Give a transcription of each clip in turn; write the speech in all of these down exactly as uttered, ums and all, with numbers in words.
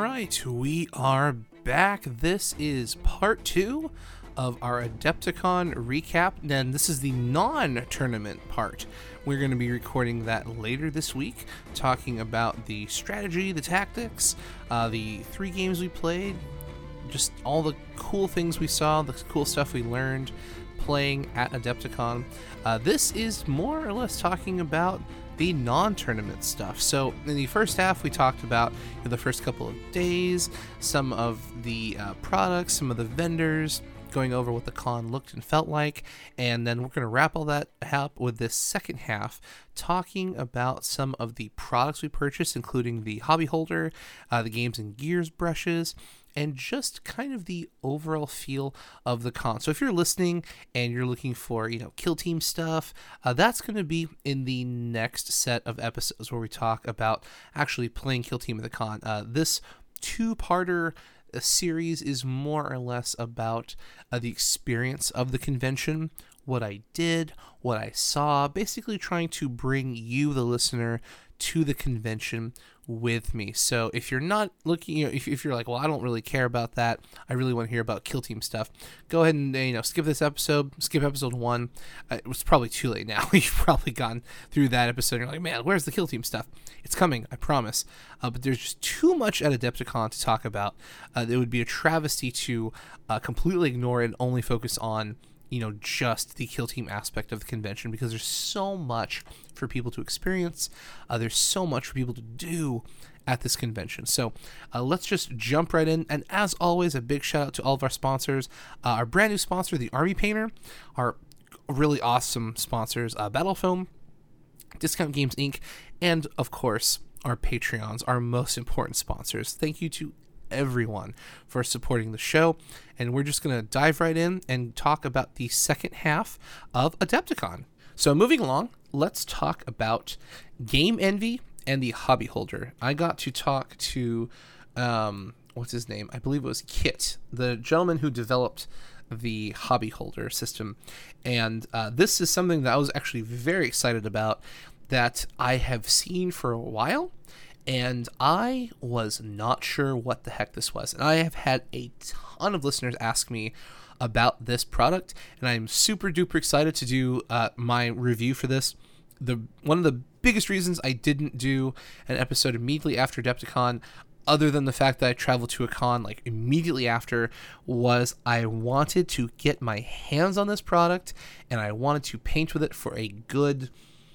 right, we are back. This is part two of our Adepticon recap, and this is the non-tournament part. We're going to be recording that later this week, talking about the strategy, the tactics, uh, the three games we played, just all the cool things we saw, the cool stuff we learned playing at Adepticon. Uh, this is more or less talking about the non-tournament stuff. So in the first half, we talked about you know, the first couple of days, some of the uh, products, some of the vendors, going over what the con looked and felt like, and then we're going to wrap all that up with this second half, talking about some of the products we purchased, including the hobby holder, uh, the Games and Gears brushes, and just kind of the overall feel of the con. So if you're listening and you're looking for, you know, Kill Team stuff, uh, that's going to be in the next set of episodes where we talk about actually playing Kill Team at the con. Uh, this two-parter series is more or less about uh, the experience of the convention, what I did, what I saw, basically trying to bring you, the listener, to the convention with me. So if you're not looking, you know, if, if you're like, well, I don't really care about that, I really want to hear about Kill Team stuff, go ahead and, you know, skip this episode, skip episode one. Uh, it was probably too late now. You've probably gone through that episode and you're like, man, where's the Kill Team stuff? It's coming, I promise. Uh, but there's just too much at Adepticon to talk about. Uh, it would be a travesty to uh, completely ignore it and only focus on, you know, just the Kill Team aspect of the convention, because there's so much for people to experience. Uh, there's so much for people to do at this convention. So uh, let's just jump right in. And as always, a big shout out to all of our sponsors. Uh, our brand new sponsor, the Army Painter, our really awesome sponsors, uh, Battle Foam, Discount Games Incorporated, and of course, our Patreons, our most important sponsors. Thank you to everyone for supporting the show, and we're just going to dive right in and talk about the second half of Adepticon. So moving along, let's talk about Game Envy and the Hobby Holder. I got to talk to um what's his name? I believe it was Kit, the gentleman who developed the Hobby Holder system, and uh, this is something that I was actually very excited about, that I have seen for a while, and I was not sure what the heck this was. And I have had a ton of listeners ask me about this product, and I'm super duper excited to do uh, my review for this. The one of the biggest reasons I didn't do an episode immediately after Adepticon, other than the fact that I traveled to a con like immediately after, was I wanted to get my hands on this product, and I wanted to paint with it for a good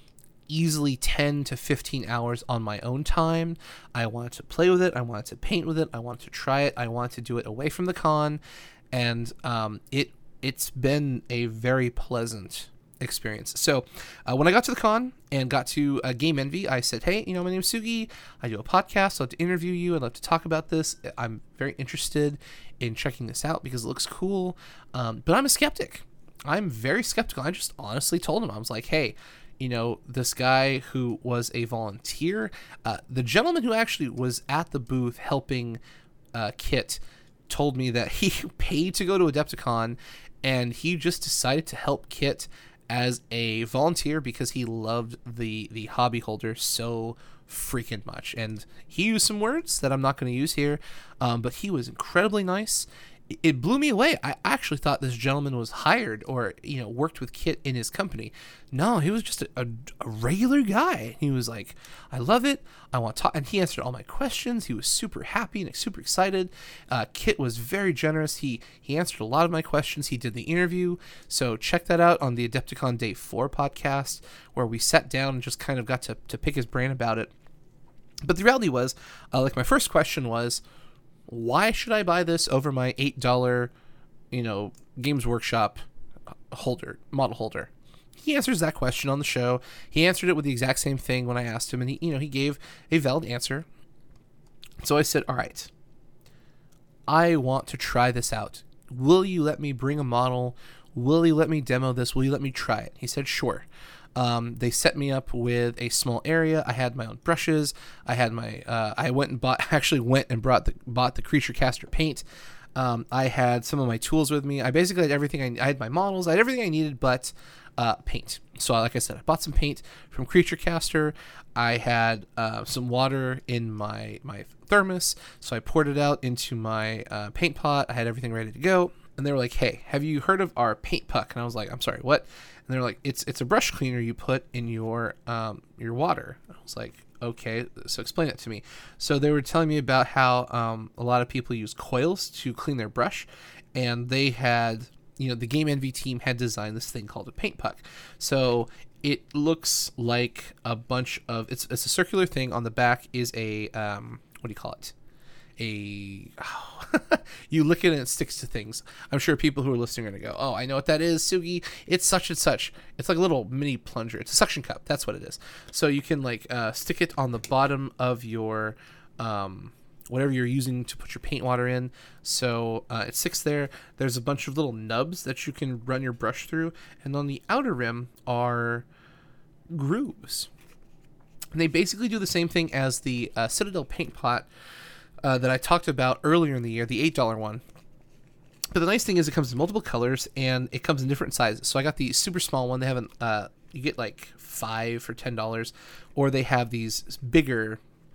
easily ten to fifteen hours on my own time. I wanted to play with it. I wanted to paint with it. I wanted to try it. I wanted to do it away from the con. And um, it, it's been a very pleasant experience. So uh, when I got to the con and got to uh, Game Envy, I said, hey, you know, my name's Sugi. I do a podcast. I'd love to interview you. I'd love to talk about this. I'm very interested in checking this out because it looks cool. Um, but I'm a skeptic. I'm very skeptical. I just honestly told him, I was like, hey, you know, this guy who was a volunteer, uh, the gentleman who actually was at the booth helping uh, Kit, told me that he paid to go to Adepticon, and he just decided to help Kit as a volunteer because he loved the, the Hobby Holder so freaking much. And he used some words that I'm not going to use here, um, but he was incredibly nice. It blew me away. I actually thought this gentleman was hired or, you know, worked with Kit in his company. No, he was just a, a, a regular guy. He was like, I love it. I want to talk. And he answered all my questions. He was super happy and super excited. Uh, Kit was very generous. He he answered a lot of my questions. He did the interview. So check that out on the Adepticon Day four podcast, where we sat down and just kind of got to, to pick his brain about it. But the reality was, uh, like my first question was, why should I buy this over my eight dollars, you know, Games Workshop holder, model holder? He answers that question on the show. He answered it with the exact same thing when I asked him, and he, you know, he gave a valid answer. So I said, all right, I want to try this out. Will you let me bring a model? Will you let me demo this? Will you let me try it? He said, sure. Um, they set me up with a small area. I had my own brushes. I had my, uh, I went and bought, actually went and brought the, bought the Creature Caster paint. Um, I had some of my tools with me. I basically had everything. I, I had my models. I had everything I needed, but uh, paint. So like I said, I bought some paint from Creature Caster. I had uh, some water in my, my thermos, so I poured it out into my uh, paint pot. I had everything ready to go. And they were like, hey, have you heard of our paint puck? And I was like, I'm sorry, what? And they're like, it's it's a brush cleaner you put in your um, your water. I was like, okay, so explain it to me. So they were telling me about how um, a lot of people use coils to clean their brush, and they had, you know, the Game Envy team had designed this thing called a paint puck. So it looks like a bunch of, it's, it's a circular thing. On the back is a, um, what do you call it? A oh, you lick it and it sticks to things. I'm sure people who are listening are gonna go, oh, I know what that is, Sugi. It's such and such. It's like a little mini plunger. It's a suction cup. That's what it is. So you can like uh, stick it on the bottom of your um, whatever you're using to put your paint water in. So uh, it sticks there. There's a bunch of little nubs that you can run your brush through, and on the outer rim are grooves. And they basically do the same thing as the uh, Citadel paint pot Uh, that I talked about earlier in the year, the eight dollar one. But the nice thing is it comes in multiple colors, and it comes in different sizes. So I got the super small one. They have an, uh, you get like five for ten dollars, or they have these bigger,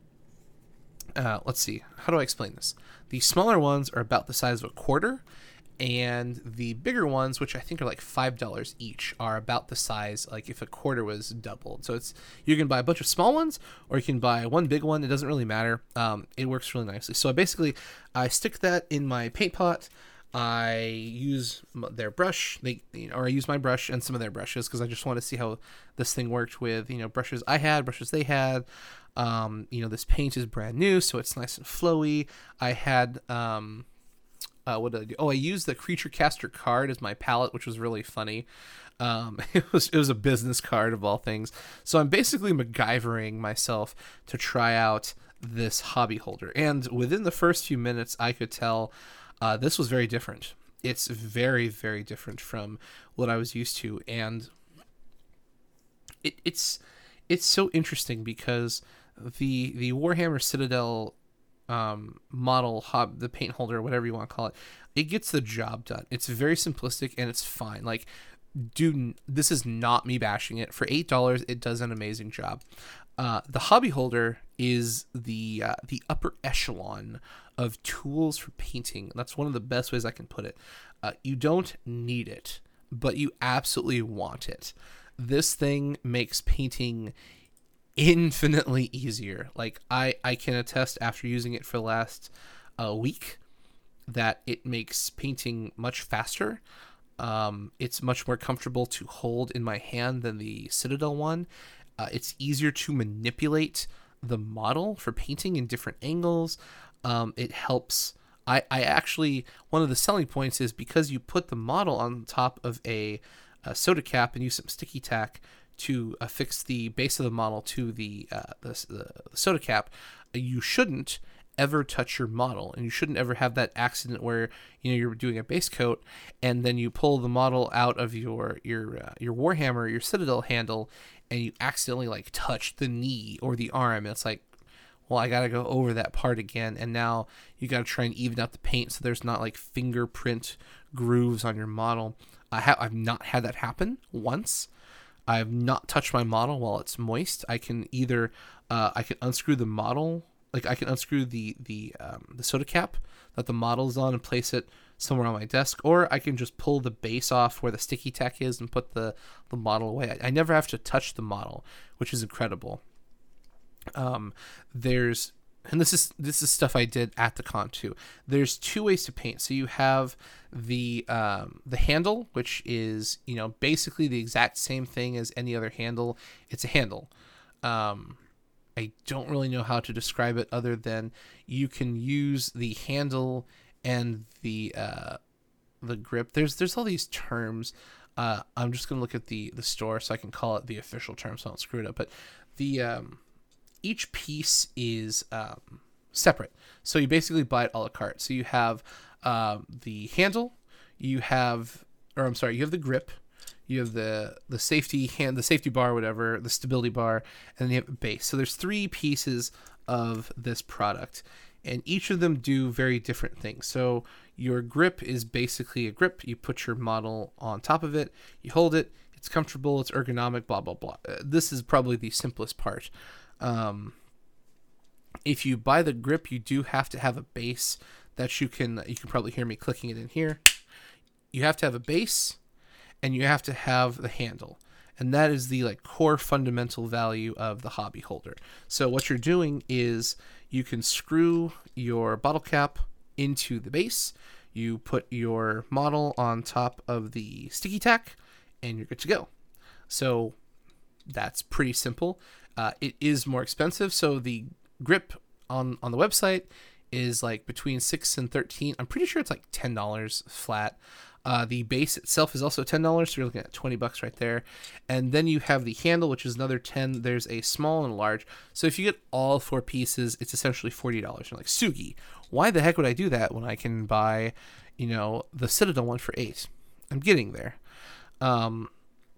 uh, let's see, how do I explain this? The smaller ones are about the size of a quarter, and the bigger ones, which I think are like five dollars each, are about the size, like if a quarter was doubled. So it's, you can buy a bunch of small ones, or you can buy one big one. It doesn't really matter. Um, it works really nicely. So I basically, I stick that in my paint pot. I use their brush, they, you know, or I use my brush and some of their brushes, because I just want to see how this thing worked with, you know, brushes I had, brushes they had. Um, you know, this paint is brand new, so it's nice and flowy. I had, um, Uh, what did I do? Oh, I used the Creature Caster card as my palette, which was really funny. Um, it was it was a business card of all things. So I'm basically MacGyvering myself to try out this hobby holder. And within the first few minutes, I could tell uh, this was very different. It's very, very different from what I was used to. And it, it's it's so interesting because the the Warhammer Citadel um model hob the paint holder, whatever you want to call it, it gets the job done. It's very simplistic and it's fine. Like, dude, this is not me bashing it. For eight dollars, it does an amazing job. Uh the hobby holder is the uh, the upper echelon of tools for painting. That's one of the best ways I can put it. Uh, you don't need it, but you absolutely want it. This thing makes painting infinitely easier. Like, I, I can attest after using it for the last uh, week that it makes painting much faster. Um, it's much more comfortable to hold in my hand than the Citadel one. Uh, it's easier to manipulate the model for painting in different angles. Um, it helps. I, I actually, one of the selling points is because you put the model on top of a, a soda cap and use some sticky tack to affix the base of the model to the, uh, the the soda cap, you shouldn't ever touch your model, and you shouldn't ever have that accident where, you know, you're doing a base coat and then you pull the model out of your your uh, your Warhammer, your Citadel handle, and you accidentally like touch the knee or the arm, and it's like, well, I gotta go over that part again, and now you gotta try and even out the paint so there's not like fingerprint grooves on your model. I have I've not had that happen once. I have not touched my model while it's moist. I can either uh, I can unscrew the model, like I can unscrew the the um, the soda cap that the model is on and place it somewhere on my desk, or I can just pull the base off where the sticky tack is and put the the model away. I, I never have to touch the model, which is incredible. Um, there's and this is this is stuff I did at the con too. There's two ways to paint. So you have the um, the handle, which is, you know, basically the exact same thing as any other handle. It's a handle. Um, I don't really know how to describe it other than you can use the handle and the uh, the grip. There's there's all these terms. Uh, I'm just gonna look at the the store so I can call it the official term so I don't screw it up. But the um, each piece is um, separate. So you basically buy it a la carte. So you have uh, the handle, you have, or I'm sorry, you have the grip, you have the the safety hand, the safety bar, whatever, the stability bar, and then you have the base. So there's three pieces of this product, and each of them do very different things. So your grip is basically a grip. You put your model on top of it, you hold it, It's comfortable, it's ergonomic, blah, blah, blah. Uh, this is probably the simplest part. Um, if you buy the grip, you do have to have a base that you can, you can probably hear me clicking it in here. You have to have a base, and you have to have the handle. And that is the like core fundamental value of the hobby holder. So what you're doing is you can screw your bottle cap into the base. You put your model on top of the sticky tack, and you're good to go. So that's pretty simple. Uh, it is more expensive. So the grip on, on the website is like between six and thirteen. I'm pretty sure it's like ten dollars flat. Uh, the base itself is also ten dollars, so you're looking at twenty bucks right there. And then you have the handle, which is another ten. There's a small and a large. So if you get all four pieces, it's essentially forty dollars. You're like, Sugi, why the heck would I do that when I can buy, you know, the Citadel one for eight? I'm getting there. Um,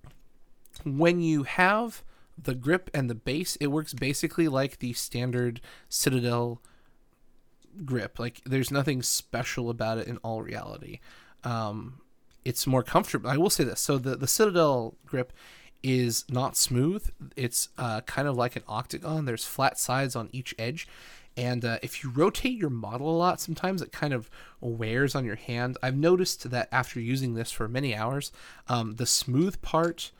when you have the grip and the base, it works basically like the standard Citadel grip. Like, there's nothing special about it in all reality. Um, it's more comfortable. I will say this. So the, the Citadel grip is not smooth. It's uh, kind of like an octagon. There's flat sides on each edge. And uh, if you rotate your model a lot, sometimes it kind of wears on your hand. I've noticed that after using this for many hours, um, the smooth part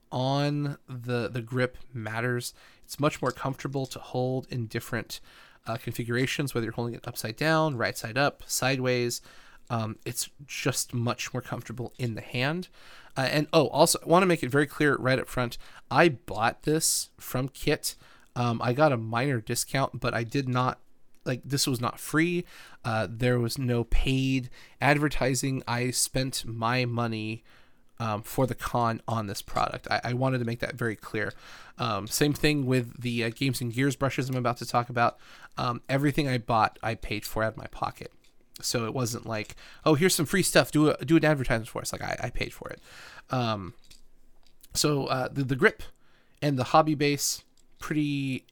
on the, the grip matters. It's much more comfortable to hold in different uh, configurations, whether you're holding it upside down, right side up, sideways. Um, it's just much more comfortable in the hand. Uh, and oh, also, I want to make it very clear right up front. I bought this from Kit. Um, I got a minor discount, but I did not, like, this was not free. Uh, there was no paid advertising. I spent my money um, for the con on this product. I, I wanted to make that very clear. Um, same thing with the uh, Games and Gears brushes I'm about to talk about. Um, everything I bought, I paid for out of my pocket. So it wasn't like, oh, here's some free stuff. Do a, do an advertisement for us. Like, I, I paid for it. Um, so uh, the, the grip and the hobby base, pretty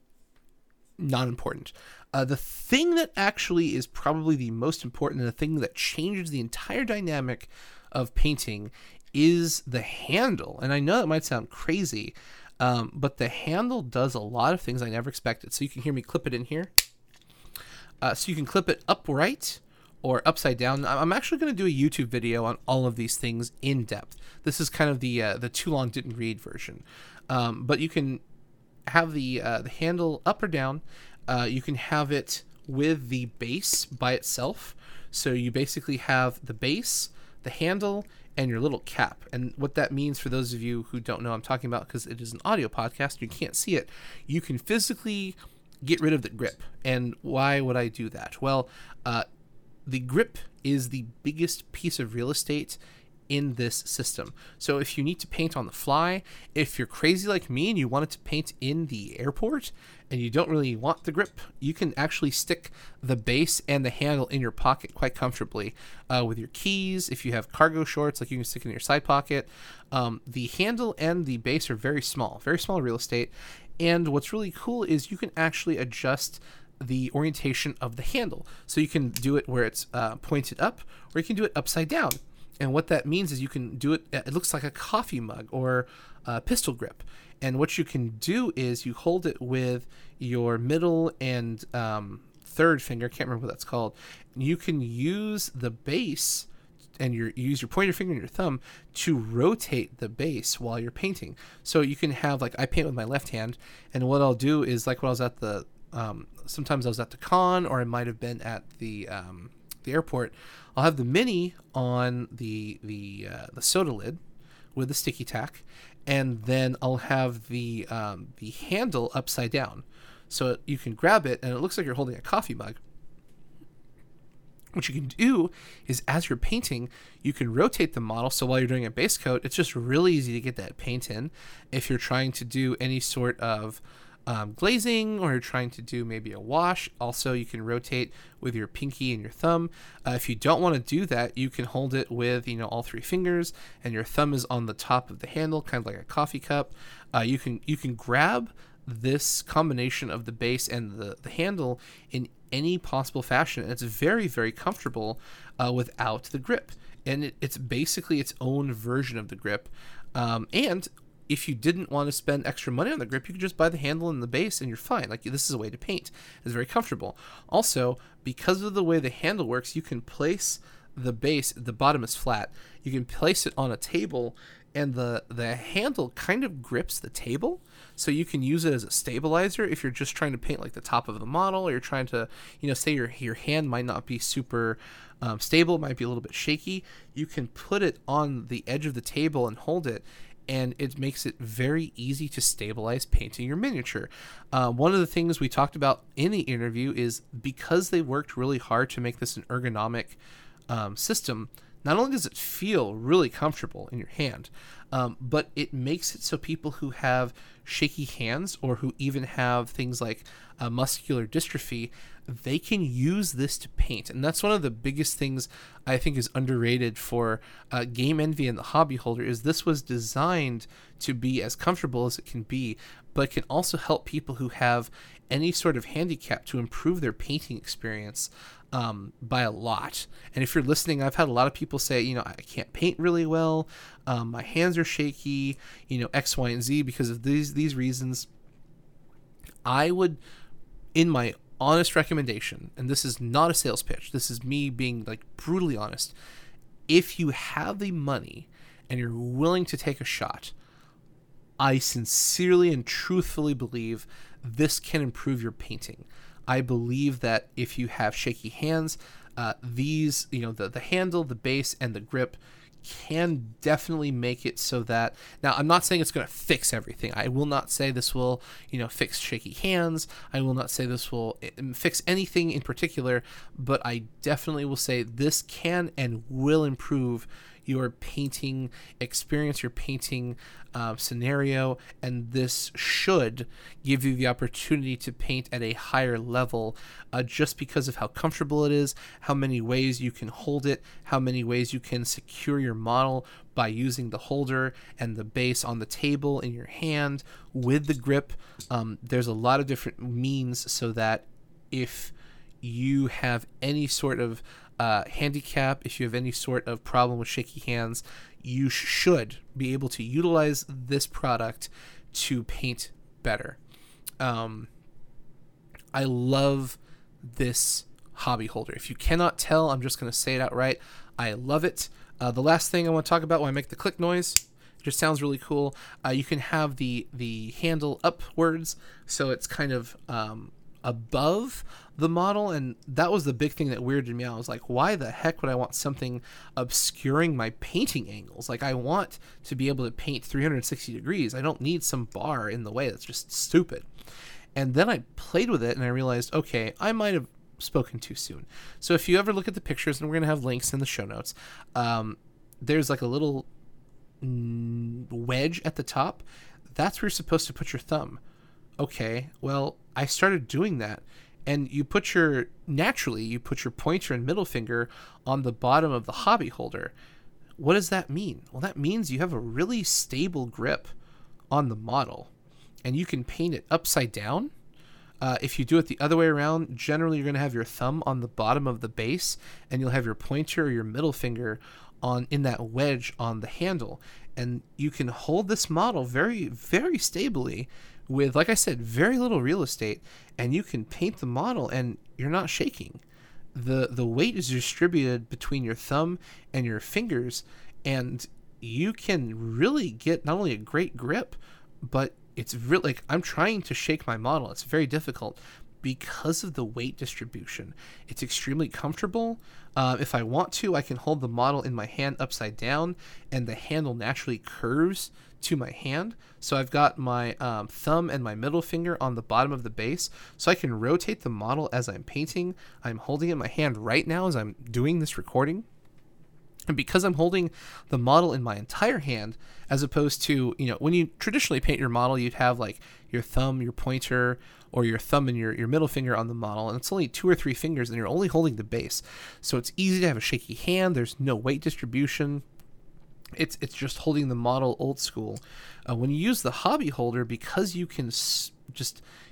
not important. Uh, the thing that actually is probably the most important and the thing that changes the entire dynamic of painting is the handle. And I know that might sound crazy, um, but the handle does a lot of things I never expected. So you can hear me clip it in here. Uh, so you can clip it upright or upside down. I'm actually going to do a YouTube video on all of these things in depth. This is kind of the uh, the too long didn't read version. Um, but you can have the uh, the handle up or down. Uh, you can have it with the base by itself. So you basically have the base, the handle, and your little cap. And what that means, for those of you who don't know what I'm talking about, because it is an audio podcast, you can't see it, you can physically get rid of the grip. And why would I do that? Well, uh, the grip is the biggest piece of real estate in this system. So if you need to paint on the fly, if you're crazy like me and you wanted to paint in the airport and you don't really want the grip, you can actually stick the base and the handle in your pocket quite comfortably uh, with your keys. If you have cargo shorts, like, you can stick it in your side pocket. Um, the handle and the base are very small, very small real estate. And what's really cool is you can actually adjust the orientation of the handle. So you can do it where it's uh, pointed up, or you can do it upside down. And what that means is you can do it, it looks like a coffee mug or a pistol grip. And what you can do is you hold it with your middle and um, third finger, can't remember what that's called. You can use the base and your, you use your pointer finger and your thumb to rotate the base while you're painting. So you can have, like, I paint with my left hand, and what I'll do is, like, when I was at the, um, sometimes I was at the con, or I might have been at the um, the airport, I'll have the mini on the the uh, the soda lid with the sticky tack, and then I'll have the um, the handle upside down, so you can grab it and it looks like you're holding a coffee mug. What you can do is, as you're painting, you can rotate the model. So while you're doing a base coat, it's just really easy to get that paint in. If you're trying to do any sort of um, glazing, or you're trying to do maybe a wash, also you can rotate with your pinky and your thumb. Uh, if you don't want to do that, you can hold it with, you know, all three fingers, and your thumb is on the top of the handle, kind of like a coffee cup. Uh, you can you can grab this combination of the base and the, the handle in any possible fashion, and it's very, very comfortable uh, without the grip. And it, it's basically its own version of the grip. Um, and if you didn't want to spend extra money on the grip, you could just buy the handle and the base and you're fine. Like, this is a way to paint. It's very comfortable. Also, because of the way the handle works, you can place the base, the bottom is flat. You can place it on a table and the, the handle kind of grips the table. So you can use it as a stabilizer if you're just trying to paint like the top of the model, or you're trying to, you know, say your, your hand might not be super um, stable, might be a little bit shaky. You can put it on the edge of the table and hold it, and it makes it very easy to stabilize painting your miniature. Uh, one of the things we talked about in the interview is because they worked really hard to make this an ergonomic um, system, not only does it feel really comfortable in your hand, um, but it makes it so people who have shaky hands or who even have things like uh, muscular dystrophy, they can use this to paint. And that's one of the biggest things I think is underrated for uh, Game Envy and the Hobby Holder, is this was designed to be as comfortable as it can be, but can also help people who have any sort of handicap to improve their painting experience um, by a lot. And if you're listening, I've had a lot of people say, you know, I can't paint really well. Um, my hands are shaky, you know, X, Y, and Z because of these, these reasons. I would, in my honest recommendation, and this is not a sales pitch, this is me being like brutally honest, if you have the money and you're willing to take a shot, I sincerely and truthfully believe this can improve your painting. I believe that if you have shaky hands, uh, these, you know, the, the handle, the base, and the grip can definitely make it so that, now I'm not saying it's going to fix everything. I will not say this will, you know, fix shaky hands. I will not say this will fix anything in particular, but I definitely will say this can and will improve your painting experience, your painting uh, scenario, and this should give you the opportunity to paint at a higher level uh, just because of how comfortable it is, how many ways you can hold it, how many ways you can secure your model by using the holder and the base on the table in your hand with the grip. Um, there's a lot of different means so that if you have any sort of Uh, handicap, if you have any sort of problem with shaky hands, you sh- should be able to utilize this product to paint better. Um, I love this hobby holder. If you cannot tell, I'm just going to say it outright. I love it. Uh, the last thing I want to talk about when I make the click noise, it just sounds really cool. Uh, you can have the, the handle upwards, so it's kind of um, above the model, and that was the big thing that weirded me out. I was like, why the heck would I want something obscuring my painting angles? Like, I want to be able to paint three hundred sixty degrees. I don't need some bar in the way. That's just stupid. And then I played with it and I realized, okay, I might have spoken too soon. So if you ever look at the pictures, and we're going to have links in the show notes, um, there's like a little mm, wedge at the top. That's where you're supposed to put your thumb. Okay, well, I started doing that. And you put your, naturally, you put your pointer and middle finger on the bottom of the hobby holder. What does that mean? Well, that means you have a really stable grip on the model, and you can paint it upside down. Uh, if you do it the other way around, generally you're going to have your thumb on the bottom of the base, and you'll have your pointer or your middle finger on in that wedge on the handle. And you can hold this model very, very stably with, like I said, very little real estate, and you can paint the model and you're not shaking. The the weight is distributed between your thumb and your fingers, and you can really get not only a great grip, but it's really, like, I'm trying to shake my model. It's very difficult because of the weight distribution. It's extremely comfortable. Uh, if I want to, I can hold the model in my hand upside down, and the handle naturally curves to my hand. So I've got my um, thumb and my middle finger on the bottom of the base, so I can rotate the model as I'm painting. I'm holding it in my hand right now as I'm doing this recording. And because I'm holding the model in my entire hand, as opposed to, you know, when you traditionally paint your model, you'd have like your thumb, your pointer, or your thumb and your, your middle finger on the model, and it's only two or three fingers, and you're only holding the base. So it's easy to have a shaky hand. There's no weight distribution. It's it's just holding the model old school. Uh, when you use the hobby holder, because you can s- just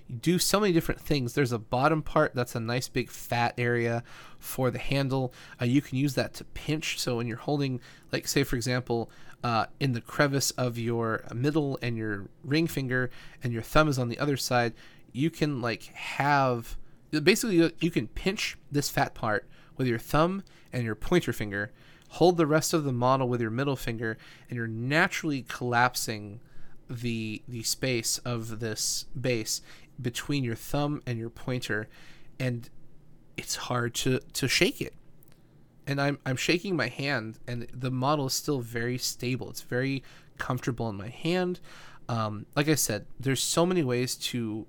do so many different things. There's a bottom part that's a nice big fat area for the handle. Uh, you can use that to pinch. So when you're holding, like say for example, uh, in the crevice of your middle and your ring finger, and your thumb is on the other side, you can like have, basically you can pinch this fat part with your thumb and your pointer finger, hold the rest of the model with your middle finger, and you're naturally collapsing the the space of this base between your thumb and your pointer, and it's hard to to shake it. And I'm I'm shaking my hand, and the model is still very stable. It's very comfortable in my hand. Um, like I said, there's so many ways to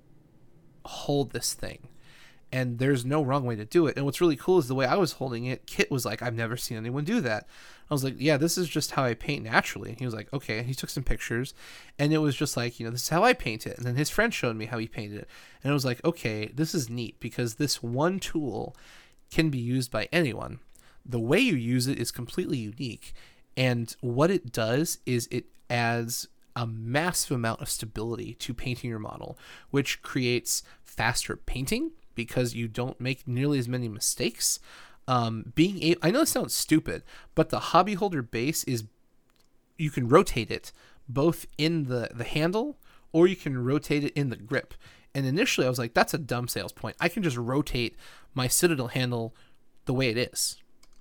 hold this thing, and there's no wrong way to do it. And what's really cool is the way I was holding it. Kit was like, I've never seen anyone do that. I was like, yeah, this is just how I paint naturally. He was like, okay. And he took some pictures, and it was just like, you know, this is how I paint it. And then his friend showed me how he painted it. And it was like, okay, this is neat, because this one tool can be used by anyone. The way you use it is completely unique. And what it does is it adds a massive amount of stability to painting your model, which creates faster painting because you don't make nearly as many mistakes. Um, being a- I know it sounds stupid, but the hobby holder base is, you can rotate it both in the, the handle, or you can rotate it in the grip. And initially I was like, that's a dumb sales point. I can just rotate my Citadel handle the way it is.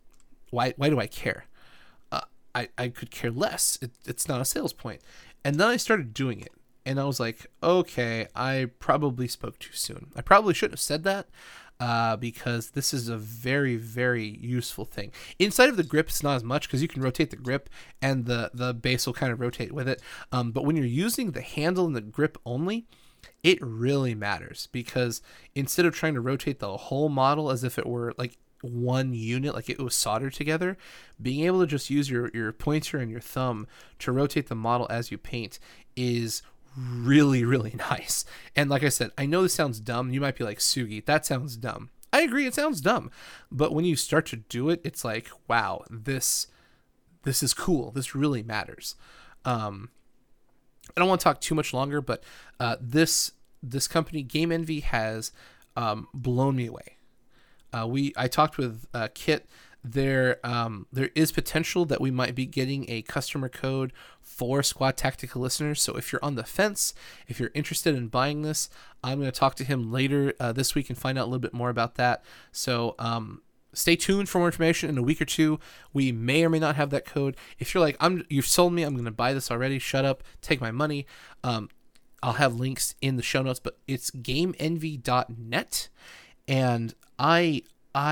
Why, why do I care? Uh, I, I could care less. It, it's not a sales point. And then I started doing it, and I was like, okay, I probably spoke too soon. I probably shouldn't have said that, uh, because this is a very, very useful thing. Inside of the grip, it's not as much, because you can rotate the grip, and the, the base will kind of rotate with it. Um, but when you're using the handle and the grip only, it really matters, because instead of trying to rotate the whole model as if it were like one unit, like it was soldered together, being able to just use your your pointer and your thumb to rotate the model as you paint is really, really nice. And like I said, I know this sounds dumb. You might be like, Sugi, that sounds dumb. I agree, it sounds dumb, but when you start to do it, it's like, wow, this this is cool. This really matters. um I don't want to talk too much longer, but uh this this company, Game Envy, has um blown me away. Uh, we I talked with uh, Kit. There um, there is potential that we might be getting a customer code for Squad Tactica listeners. So if you're on the fence, if you're interested in buying this, I'm going to talk to him later uh, this week and find out a little bit more about that. So um, stay tuned for more information. In a week or two, we may or may not have that code. If you're like, I'm you've sold me, I'm going to buy this already, shut up, take my money. Um, I'll have links in the show notes, but it's game envy dot net. And I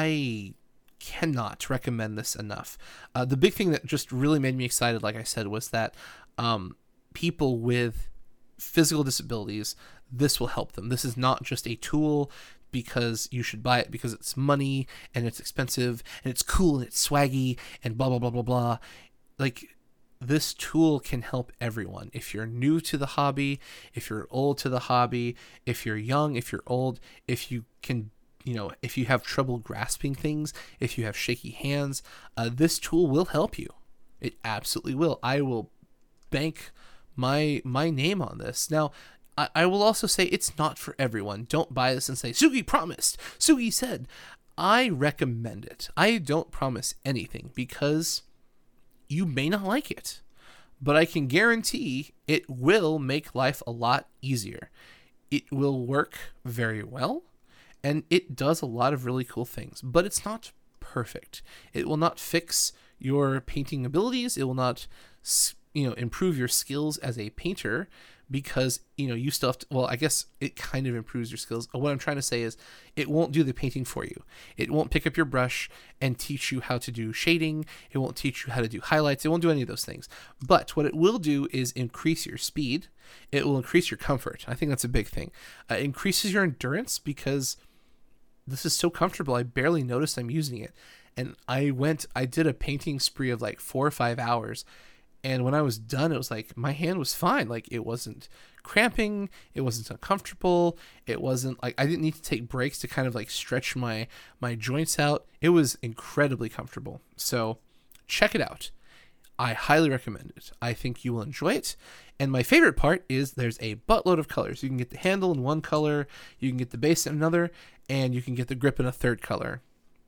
I cannot recommend this enough. Uh, the big thing that just really made me excited, like I said, was that um, people with physical disabilities, this will help them. This is not just a tool because you should buy it because it's money and it's expensive and it's cool and it's swaggy and blah, blah, blah, blah, blah. Like, this tool can help everyone. If you're new to the hobby, if you're old to the hobby, if you're young, if you're old, if you can, you know, if you have trouble grasping things, if you have shaky hands, uh, this tool will help you. It absolutely will. I will bank my my name on this. Now, I, I will also say it's not for everyone. Don't buy this and say, Sugi promised, Sugi said. I recommend it. I don't promise anything because you may not like it, but I can guarantee it will make life a lot easier. It will work very well, and it does a lot of really cool things, but it's not perfect. It will not fix your painting abilities. It will not, you know, improve your skills as a painter because, you know, you still have to, well, I guess it kind of improves your skills. What I'm trying to say is it won't do the painting for you. It won't pick up your brush and teach you how to do shading. It won't teach you how to do highlights. It won't do any of those things. But what it will do is increase your speed. It will increase your comfort. I think that's a big thing. Uh, it increases your endurance because this is so comfortable. I barely noticed I'm using it. And I went, I did a painting spree of like four or five hours. And when I was done, it was like my hand was fine. Like it wasn't cramping. It wasn't uncomfortable. It wasn't like I didn't need to take breaks to kind of like stretch my, my joints out. It was incredibly comfortable. So check it out. I highly recommend it. I think you will enjoy it. And my favorite part is there's a buttload of colors. You can get the handle in one color, you can get the base in another, and you can get the grip in a third color.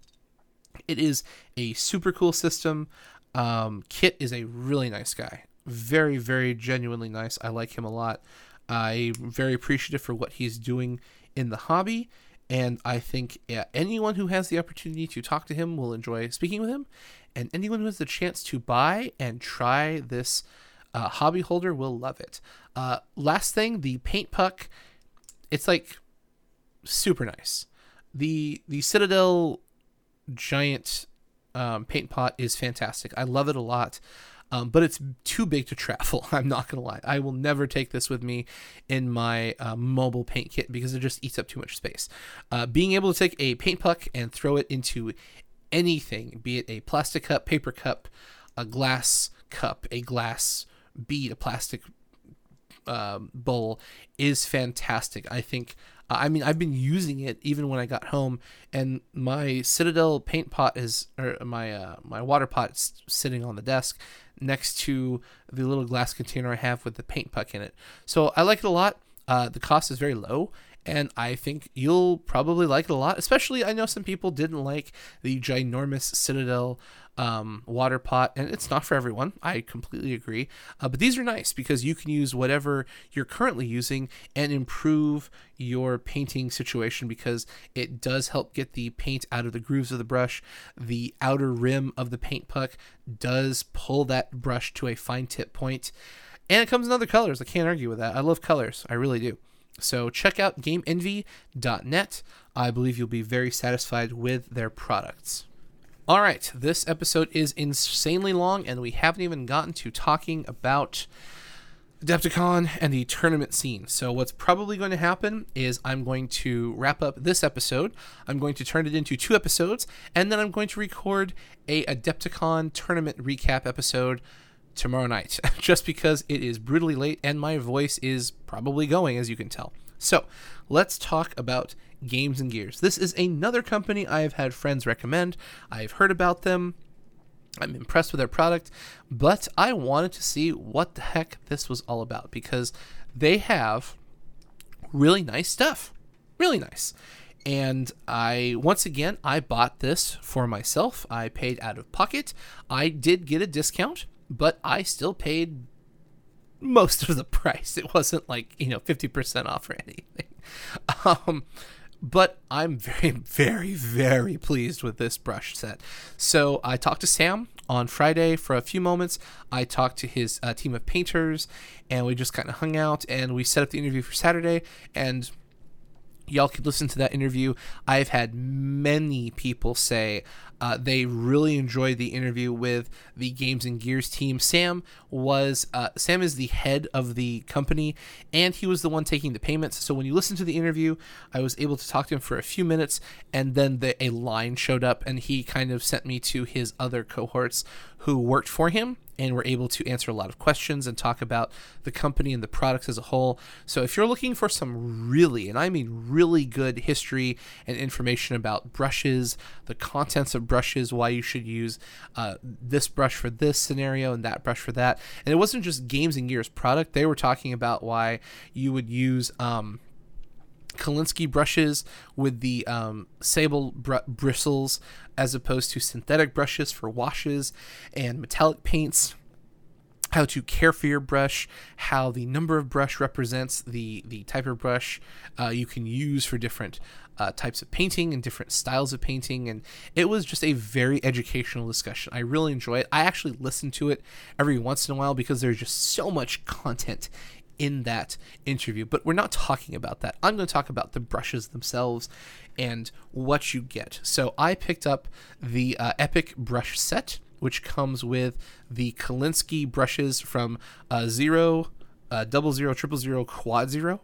It is a super cool system. Um, Kit is a really nice guy. Very, very genuinely nice. I like him a lot. I'm very appreciative for what he's doing in the hobby. And I think yeah, anyone who has the opportunity to talk to him will enjoy speaking with him. And anyone who has the chance to buy and try this uh, hobby holder will love it. Uh, last thing, the paint puck. It's like super nice. The the Citadel giant um, paint pot is fantastic. I love it a lot. Um, but it's too big to travel. I'm not going to lie. I will never take this with me in my uh, mobile paint kit because it just eats up too much space. Uh, being able to take a paint puck and throw it into anything, be it a plastic cup, paper cup, a glass cup, a glass bead, a plastic um, bowl, is fantastic. I think, uh, I mean, I've been using it even when I got home, and my Citadel paint pot is, or my uh, my water pot is sitting on the desk next to the little glass container I have with the paint puck in it. So I like it a lot. Uh, the cost is very low, and I think you'll probably like it a lot. Especially, I know some people didn't like the ginormous Citadel um, water pot, and it's not for everyone. I completely agree. Uh, but these are nice because you can use whatever you're currently using and improve your painting situation because it does help get the paint out of the grooves of the brush. The outer rim of the paint puck does pull that brush to a fine tip point. And it comes in other colors. I can't argue with that. I love colors. I really do. So check out game envy dot net. I believe you'll be very satisfied with their products. All right, this episode is insanely long, and we haven't even gotten to talking about Adepticon and the tournament scene. So what's probably going to happen is I'm going to wrap up this episode. I'm going to turn it into two episodes, and then I'm going to record a Adepticon tournament recap episode tomorrow night, just because it is brutally late and my voice is probably going, as you can tell. So let's talk about Games and Gears. This is another company I've had friends recommend. I've heard about them. I'm impressed with their product, but I wanted to see what the heck this was all about because they have really nice stuff. Really nice. And I, once again, I bought this for myself. I paid out of pocket. I did get a discount, but I still paid most of the price. It wasn't like, you know, fifty percent off or anything. Um, but I'm very, very, very pleased with this brush set. So I talked to Sam on Friday for a few moments. I talked to his uh, team of painters, and we just kind of hung out, and we set up the interview for Saturday, and y'all could listen to that interview. I've had many people say uh, they really enjoyed the interview with the Games and Gears team. Sam was uh, Sam is the head of the company, and he was the one taking the payments. So when you listen to the interview, I was able to talk to him for a few minutes, and then the, a line showed up, and he kind of sent me to his other cohorts who worked for him and were able to answer a lot of questions and talk about the company and the products as a whole. So if you're looking for some really, and I mean really good history and information about brushes, the contents of brushes, why you should use uh, this brush for this scenario and that brush for that. And it wasn't just Games and Gears product. They were talking about why you would use um, Kolinsky brushes with the um, sable br- bristles as opposed to synthetic brushes for washes and metallic paints, how to care for your brush, how the number of brush represents the, the type of brush uh, you can use for different uh, types of painting and different styles of painting. And it was just a very educational discussion. I really enjoy it. I actually listen to it every once in a while because there's just so much content in that interview, but we're not talking about that. I'm going to talk about the brushes themselves and what you get. So I picked up the uh, Epic brush set, which comes with the Kolinsky brushes from uh, Zero, uh, Double Zero, Triple Zero, Quad Zero.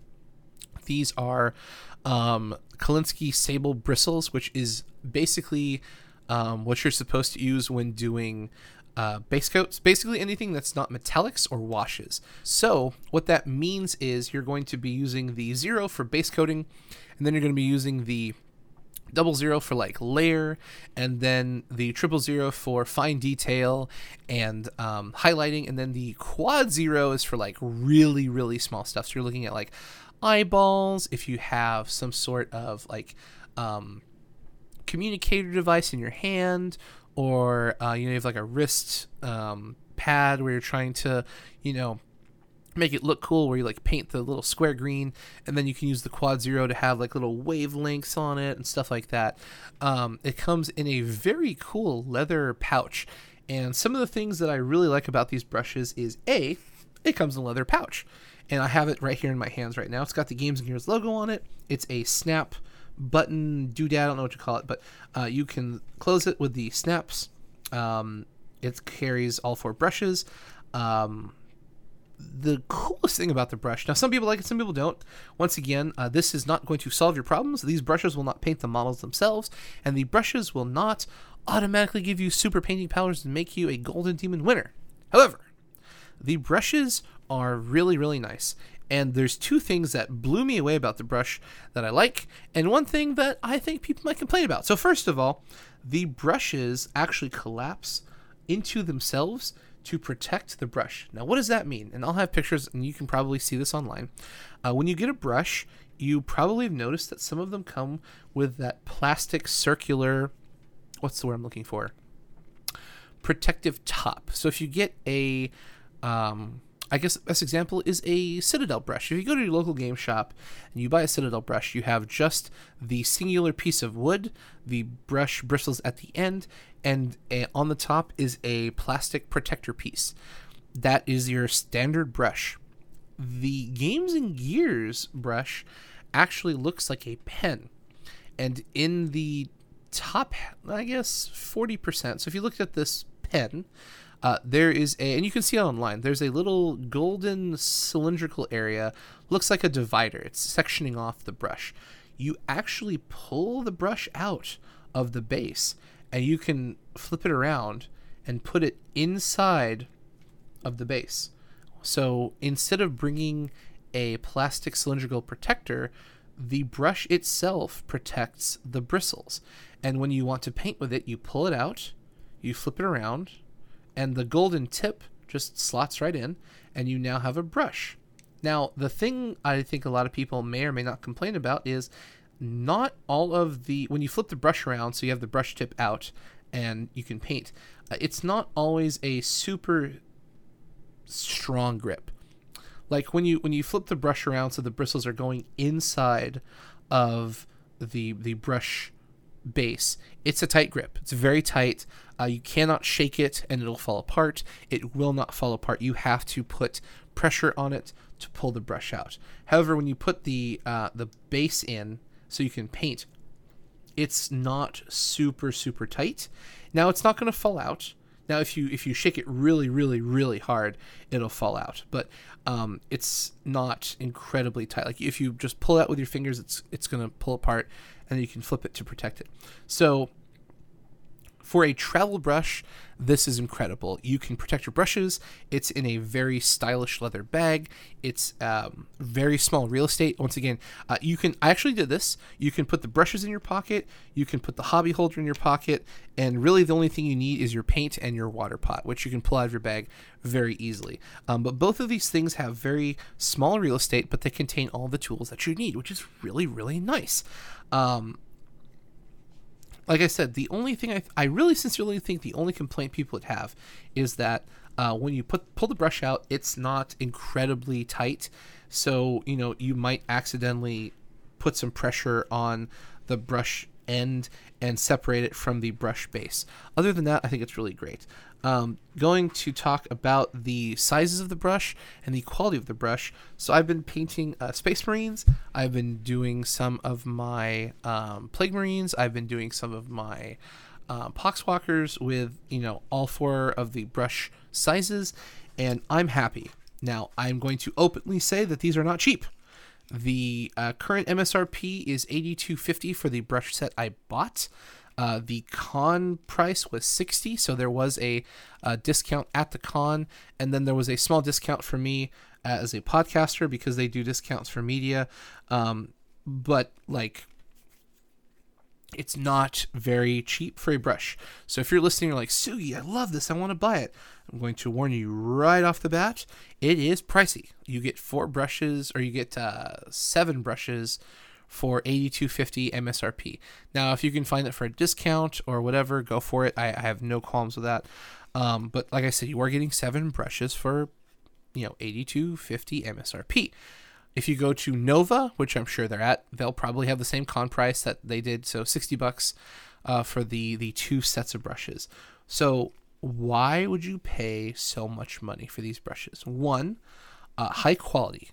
These are um, Kolinsky sable bristles, which is basically um, what you're supposed to use when doing Uh, base coats, basically anything that's not metallics or washes. So what that means is you're going to be using the Zero for base coating, and then you're going to be using the double zero for like layer, and then the triple zero for fine detail and um, highlighting, and then the quad zero is for like really, really small stuff. So you're looking at like eyeballs, if you have some sort of like um, communicator device in your hand, or uh, you know, you have like a wrist um, pad where you're trying to, you know, make it look cool, where you like paint the little square green, and then you can use the quad zero to have like little wavelengths on it and stuff like that. Um, it comes in a very cool leather pouch, and some of the things that I really like about these brushes is A, it comes in a leather pouch, and I have it right here in my hands right now. It's got the Games and Gears logo on it. It's a snap button doodad, I don't know what you call it, but uh, you can close it with the snaps. Um, it carries all four brushes. Um, the coolest thing about the brush, now some people like it, some people don't. Once again, uh, this is not going to solve your problems. These brushes will not paint the models themselves, and the brushes will not automatically give you super painting powers and make you a Golden Demon winner. However, the brushes are really, really nice. And there's two things that blew me away about the brush that I like, and one thing that I think people might complain about. So first of all, the brushes actually collapse into themselves to protect the brush. Now, what does that mean? And I'll have pictures, and you can probably see this online. Uh, when you get a brush, you probably have noticed that some of them come with that plastic circular, what's the word I'm looking for? Protective top. So if you get a, um, I guess the best example is a Citadel brush. If you go to your local game shop and you buy a Citadel brush, you have just the singular piece of wood, the brush bristles at the end, and a, on the top is a plastic protector piece. That is your standard brush. The Games and Gears brush actually looks like a pen. And in the top, I guess, forty percent. So if you looked at this pen, Uh, there is a, and you can see it online, there's a little golden cylindrical area, looks like a divider. It's sectioning off the brush. You actually pull the brush out of the base, and you can flip it around and put it inside of the base. So instead of bringing a plastic cylindrical protector, the brush itself protects the bristles. And when you want to paint with it, you pull it out, you flip it around, and the golden tip just slots right in, and you now have a brush. Now, the thing I think a lot of people may or may not complain about is not all of the, when you flip the brush around, so you have the brush tip out and you can paint, uh, it's not always a super strong grip. Like when you when you flip the brush around so the bristles are going inside of the the brush base, it's a tight grip. It's very tight. Uh, you cannot shake it and it'll fall apart. It will not fall apart. You have to put pressure on it to pull the brush out. However, when you put the uh, the base in so you can paint, it's not super super tight. Now it's not going to fall out. Now if you if you shake it really really really hard, it'll fall out. But um, it's not incredibly tight. Like if you just pull it out with your fingers, it's it's going to pull apart, and you can flip it to protect it. So for a travel brush, this is incredible. You can protect your brushes. It's in a very stylish leather bag. It's um, very small real estate. Once again, uh, you can, I actually did this. You can put the brushes in your pocket. You can put the hobby holder in your pocket. And really the only thing you need is your paint and your water pot, which you can pull out of your bag very easily. Um, but both of these things have very small real estate, but they contain all the tools that you need, which is really, really nice. Um, Like I said, the only thing I, th- I really sincerely think the only complaint people would have is that uh, when you put pull the brush out, it's not incredibly tight. So, you know, you might accidentally put some pressure on the brush end and separate it from the brush base. Other than that, I think it's really great. Um, going to talk about the sizes of the brush and the quality of the brush. So I've been painting uh, Space Marines. I've been doing some of my um, Plague Marines. I've been doing some of my uh, Poxwalkers with, you know, all four of the brush sizes, and I'm happy. Now, I'm going to openly say that these are not cheap. The uh, current M S R P is eighty-two fifty for the brush set I bought. Uh, the con price was sixty, so there was a, a discount at the con, and then there was a small discount for me as a podcaster because they do discounts for media. Um, but like, it's not very cheap for a brush. So if you're listening, you're like, Sugi, I love this, I want to buy it. I'm going to warn you right off the bat, it is pricey. You get four brushes, or you get uh, seven brushes for eighty-two fifty M S R P. Now, if you can find it for a discount or whatever, go for it. I, I have no qualms with that. Um, but like I said, you are getting seven brushes for, you know, eighty-two fifty M S R P. If you go to Nova, which I'm sure they're at, they'll probably have the same con price that they did, so sixty bucks uh, for the the two sets of brushes. So why would you pay so much money for these brushes? One, uh, high quality.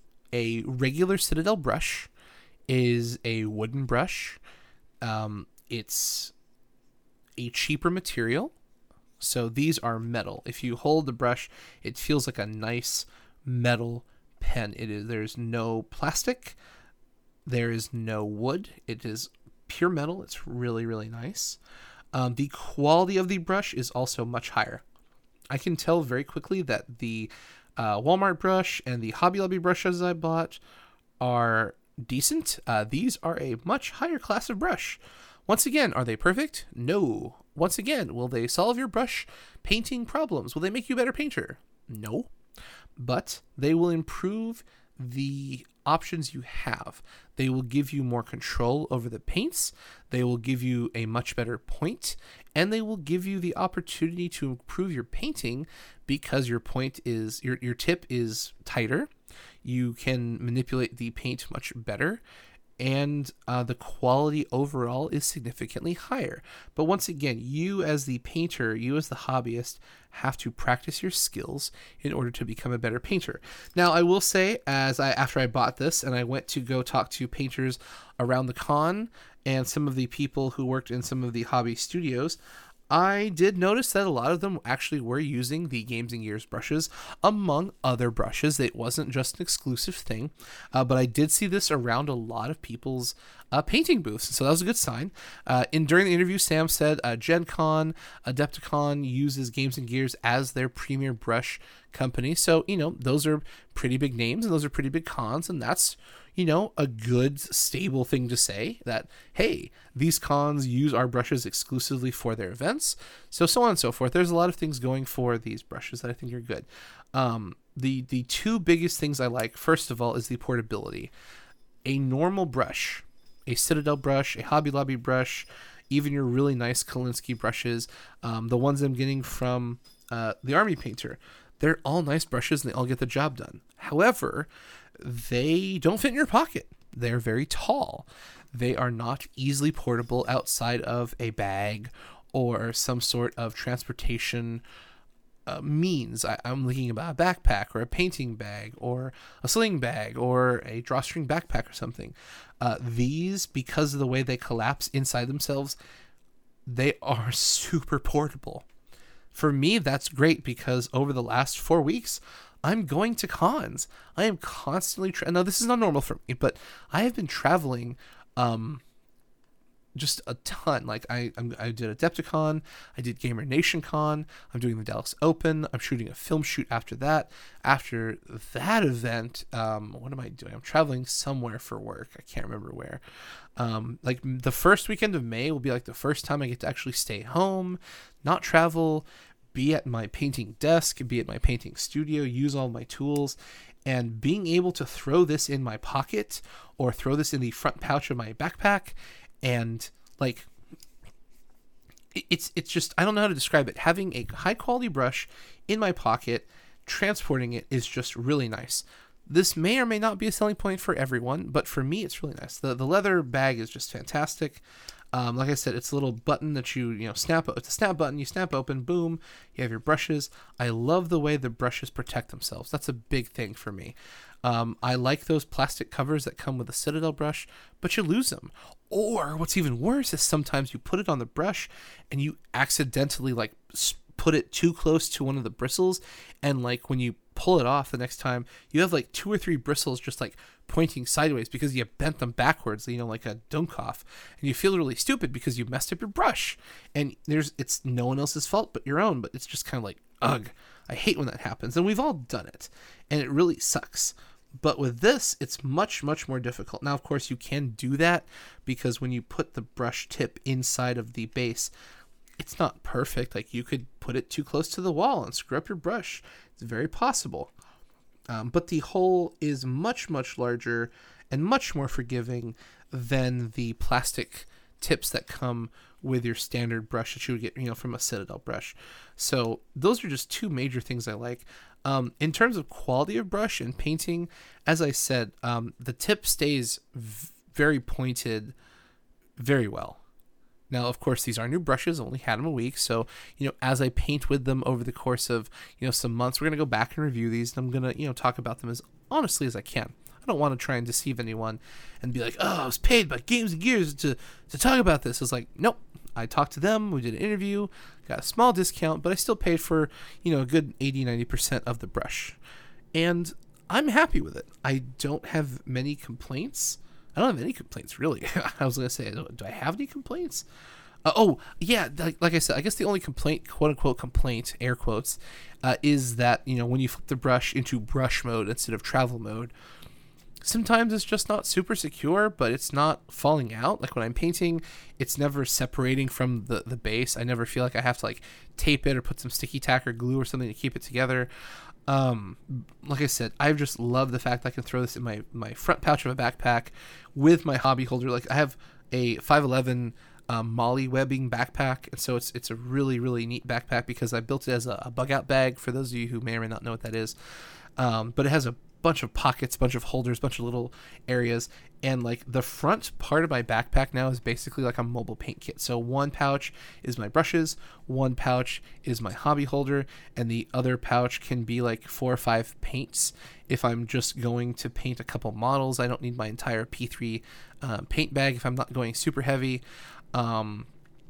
A regular Citadel brush is a wooden brush. Um, it's a cheaper material. So these are metal. If you hold the brush, it feels like a nice metal pen. It is. There's no plastic. There is no wood. It is pure metal. It's really, really nice. Um, the quality of the brush is also much higher. I can tell very quickly that the uh, Walmart brush and the Hobby Lobby brushes I bought are decent. Uh, these are a much higher class of brush. Once again, are they perfect? No. Once again, will they solve your brush painting problems? Will they make you a better painter? No. But they will improve the options you have. They will give you more control over the paints. They will give you a much better point, and they will give you the opportunity to improve your painting because your point is your your tip is tighter. You can manipulate the paint much better, and uh, the quality overall is significantly higher. But once again, you as the painter, you as the hobbyist, have to practice your skills in order to become a better painter. Now, I will say, as I after I bought this and I went to go talk to painters around the con and some of the people who worked in some of the hobby studios, I did notice that a lot of them actually were using the Games and Gears brushes among other brushes. It wasn't just an exclusive thing, uh, but I did see this around a lot of people's uh, painting booths, so that was a good sign. Uh, in during the interview, Sam said uh, Gen Con, Adepticon uses Games and Gears as their premier brush company, so, you know, those are pretty big names, and those are pretty big cons, and that's, you know, a good, stable thing to say that, hey, these cons use our brushes exclusively for their events. So, so on and so forth. There's a lot of things going for these brushes that I think are good. Um, the, the two biggest things I like, first of all, is the portability. A normal brush, a Citadel brush, a Hobby Lobby brush, even your really nice Kolinsky brushes, um, the ones I'm getting from uh, the Army Painter, they're all nice brushes and they all get the job done. However, they don't fit in your pocket. They're very tall. They are not easily portable outside of a bag or some sort of transportation uh, means. I, I'm thinking about a backpack or a painting bag or a sling bag or a drawstring backpack or something. Uh, these, because of the way they collapse inside themselves, they are super portable. For me, that's great because over the last four weeks, I'm going to cons. I am constantly tra- now this is not normal for me, but I have been traveling um just a ton. Like I I'm, I did Adepticon, I did Gamer Nation Con, I'm doing the Dallas Open, I'm shooting a film shoot after that. After that event, um what am I doing? I'm traveling somewhere for work. I can't remember where. Um like the first weekend of May will be like the first time I get to actually stay home, not travel, be at my painting desk, be at my painting studio, use all my tools, and being able to throw this in my pocket or throw this in the front pouch of my backpack, and like it's it's just, I don't know how to describe it. Having a high quality brush in my pocket, transporting it is just really nice. This may or may not be a selling point for everyone, but for me, it's really nice. The the leather bag is just fantastic. Um, like I said, it's a little button that you, you know, snap. It's a snap button. You snap open, boom, you have your brushes. I love the way the brushes protect themselves. That's a big thing for me. Um, I like those plastic covers that come with a Citadel brush, but you lose them. Or what's even worse is sometimes you put it on the brush and you accidentally like put it too close to one of the bristles, and like when you pull it off the next time, you have like two or three bristles just like pointing sideways because you bent them backwards, you know, like a Dunkov, and you feel really stupid because you messed up your brush. And there's it's no one else's fault but your own, but it's just kind of like, ugh, I hate when that happens, and we've all done it, and it really sucks. But with this, it's much, much more difficult. Now, of course, you can do that because when you put the brush tip inside of the base, it's not perfect. Like, you could put it too close to the wall and screw up your brush. It's very possible. Um, but the hole is much, much larger and much more forgiving than the plastic tips that come with your standard brush that you would get, you know, from a Citadel brush. So those are just two major things I like. Um, in terms of quality of brush and painting, as I said, um, the tip stays v- very pointed very well. Now, of course, these are new brushes, only had them a week. So, you know, as I paint with them over the course of, you know, some months, we're going to go back and review these. And I'm going to, you know, talk about them as honestly as I can. I don't want to try and deceive anyone and be like, oh, I was paid by Games and Gears to, to talk about this. It's like, nope. I talked to them. We did an interview, got a small discount, but I still paid for, you know, a good eighty, ninety percent of the brush. And I'm happy with it. I don't have many complaints. I don't have any complaints, really. I was going to say, do I have any complaints? Uh, oh, yeah, like, like I said, I guess the only complaint, quote-unquote complaint, air quotes, uh, is that, you know, when you flip the brush into brush mode instead of travel mode, sometimes it's just not super secure, but it's not falling out. Like when I'm painting, it's never separating from the, the base. I never feel like I have to like tape it or put some sticky tack or glue or something to keep it together. Um, like I said, I just love the fact that I can throw this in my, my front pouch of a backpack with my hobby holder. Like I have a five eleven um, Molly webbing backpack, and so it's it's a really, really neat backpack because I built it as a, a bug out bag, for those of you who may or may not know what that is. Um, but it has a bunch of pockets, bunch of holders, bunch of little areas, and like the front part of my backpack now is basically like a mobile paint kit. So one pouch is my brushes, one pouch is my hobby holder, and the other pouch can be like four or five paints. If I'm just going to paint a couple models, I don't need my entire P three uh, paint bag if I'm not going super heavy. Um,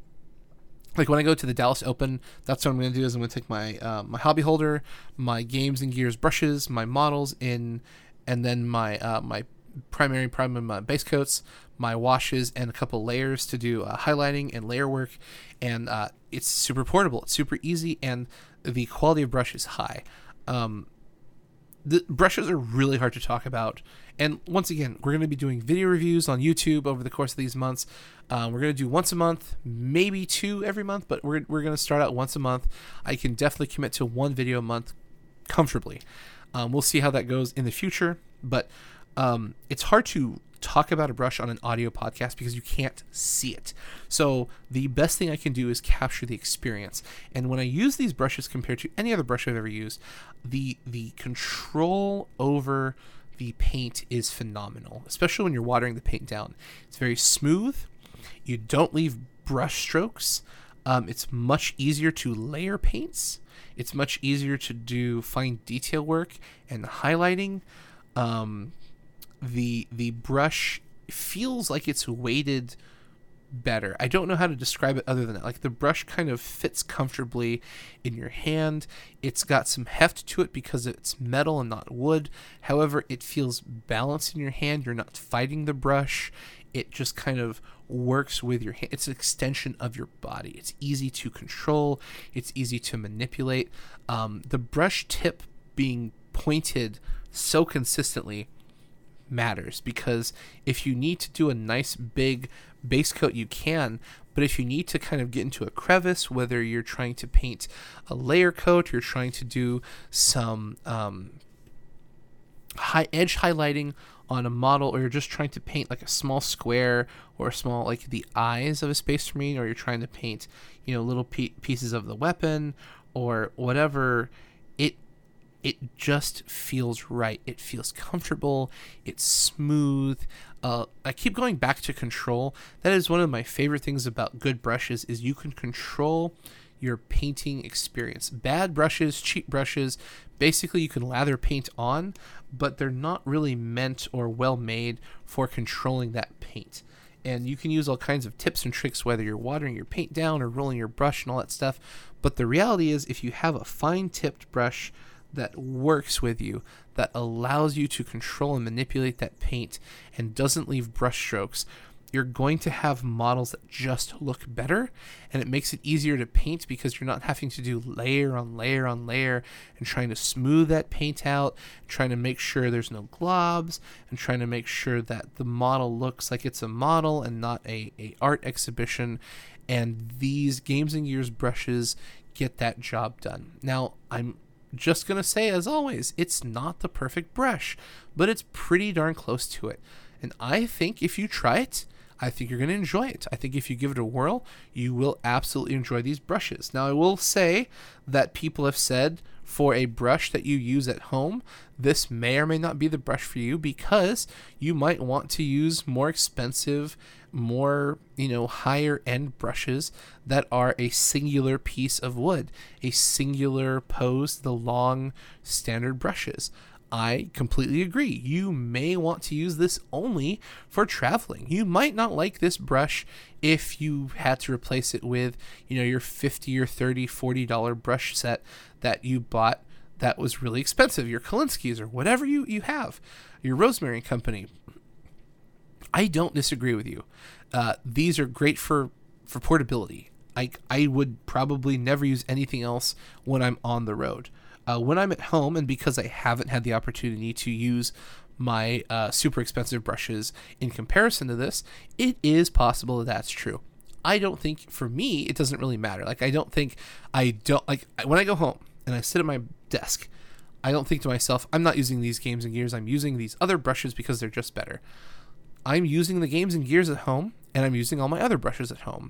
Like when I go to the Dallas Open, that's what I'm going to do is I'm going to take my uh, my hobby holder, my Games and Gears brushes, my models in, and then my uh, my primary prime and my base coats, my washes, and a couple layers to do uh, highlighting and layer work. And uh, it's super portable. It's super easy, and the quality of brush is high. Um, the brushes are really hard to talk about. And once again, we're going to be doing video reviews on YouTube over the course of these months. Um, we're going to do once a month, maybe two every month, but we're, we're going to start out once a month. I can definitely commit to one video a month comfortably. Um, we'll see how that goes in the future, but um, it's hard to talk about a brush on an audio podcast because you can't see it. So the best thing I can do is capture the experience. And when I use these brushes compared to any other brush I've ever used, the the control over the paint is phenomenal, especially when you're watering the paint down. It's very smooth. You don't leave brush strokes. Um, it's much easier to layer paints. It's much easier to do fine detail work and highlighting. Um, the the brush feels like it's weighted better. I don't know how to describe it other than that. Like the brush kind of fits comfortably in your hand. It's got some heft to it because it's metal and not wood. However, it feels balanced in your hand. You're not fighting the brush. It just kind of works with your hand. It's an extension of your body. It's easy to control. It's easy to manipulate. Um, the brush tip being pointed so consistently matters, because if you need to do a nice big base coat, you can, but if you need to kind of get into a crevice, whether you're trying to paint a layer coat, you're trying to do some um, high edge highlighting on a model, or you're just trying to paint like a small square or a small, like the eyes of a Space Marine, or you're trying to paint, you know, little pe- pieces of the weapon or whatever, it It just feels right. It feels comfortable. It's smooth. Uh, I keep going back to control. That is one of my favorite things about good brushes, is you can control your painting experience. Bad brushes, cheap brushes, basically you can lather paint on, but they're not really meant or well made for controlling that paint. And you can use all kinds of tips and tricks, whether you're watering your paint down or rolling your brush and all that stuff. But the reality is, if you have a fine tipped brush that works with you, that allows you to control and manipulate that paint and doesn't leave brush strokes, you're going to have models that just look better, and it makes it easier to paint because you're not having to do layer on layer on layer and trying to smooth that paint out, trying to make sure there's no globs, and trying to make sure that the model looks like it's a model and not a, a art exhibition. And these Games and Gears brushes get that job done. Now, I'm just going to say, as always, it's not the perfect brush, but it's pretty darn close to it. And I think if you try it, I think you're going to enjoy it. I think if you give it a whirl, you will absolutely enjoy these brushes. Now, I will say that people have said for a brush that you use at home, this may or may not be the brush for you because you might want to use more expensive, more, you know, higher end brushes that are a singular piece of wood, a singular pose, the long standard brushes. I completely agree. You may want to use this only for traveling. You might not like this brush if you had to replace it with, you know, your fifty or thirty, forty dollars brush set that you bought that was really expensive, your Kolinsky's or whatever you, you have, your Rosemary and Company. I don't disagree with you. Uh, these are great for, for portability. I, I would probably never use anything else when I'm on the road. Uh, when I'm at home, and because I haven't had the opportunity to use my uh, super expensive brushes in comparison to this, it is possible that that's true. I don't think, for me, it doesn't really matter. Like, I don't think, I don't, like, when I go home and I sit at my desk, I don't think to myself, I'm not using these Games and Gears, I'm using these other brushes because they're just better. I'm using the Games and Gears at home, and I'm using all my other brushes at home.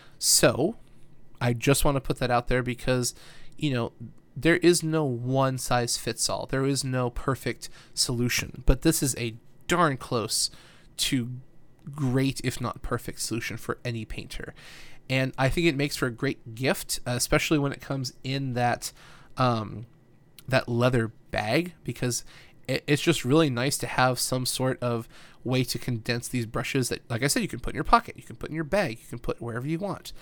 So, I just want to put that out there because, you know, there is no one size fits all. There is no perfect solution, but this is a darn close to great, if not perfect, solution for any painter. And I think it makes for a great gift, especially when it comes in that um, that leather bag, because it, it's just really nice to have some sort of way to condense these brushes that, like I said, you can put in your pocket, you can put in your bag, you can put wherever you want.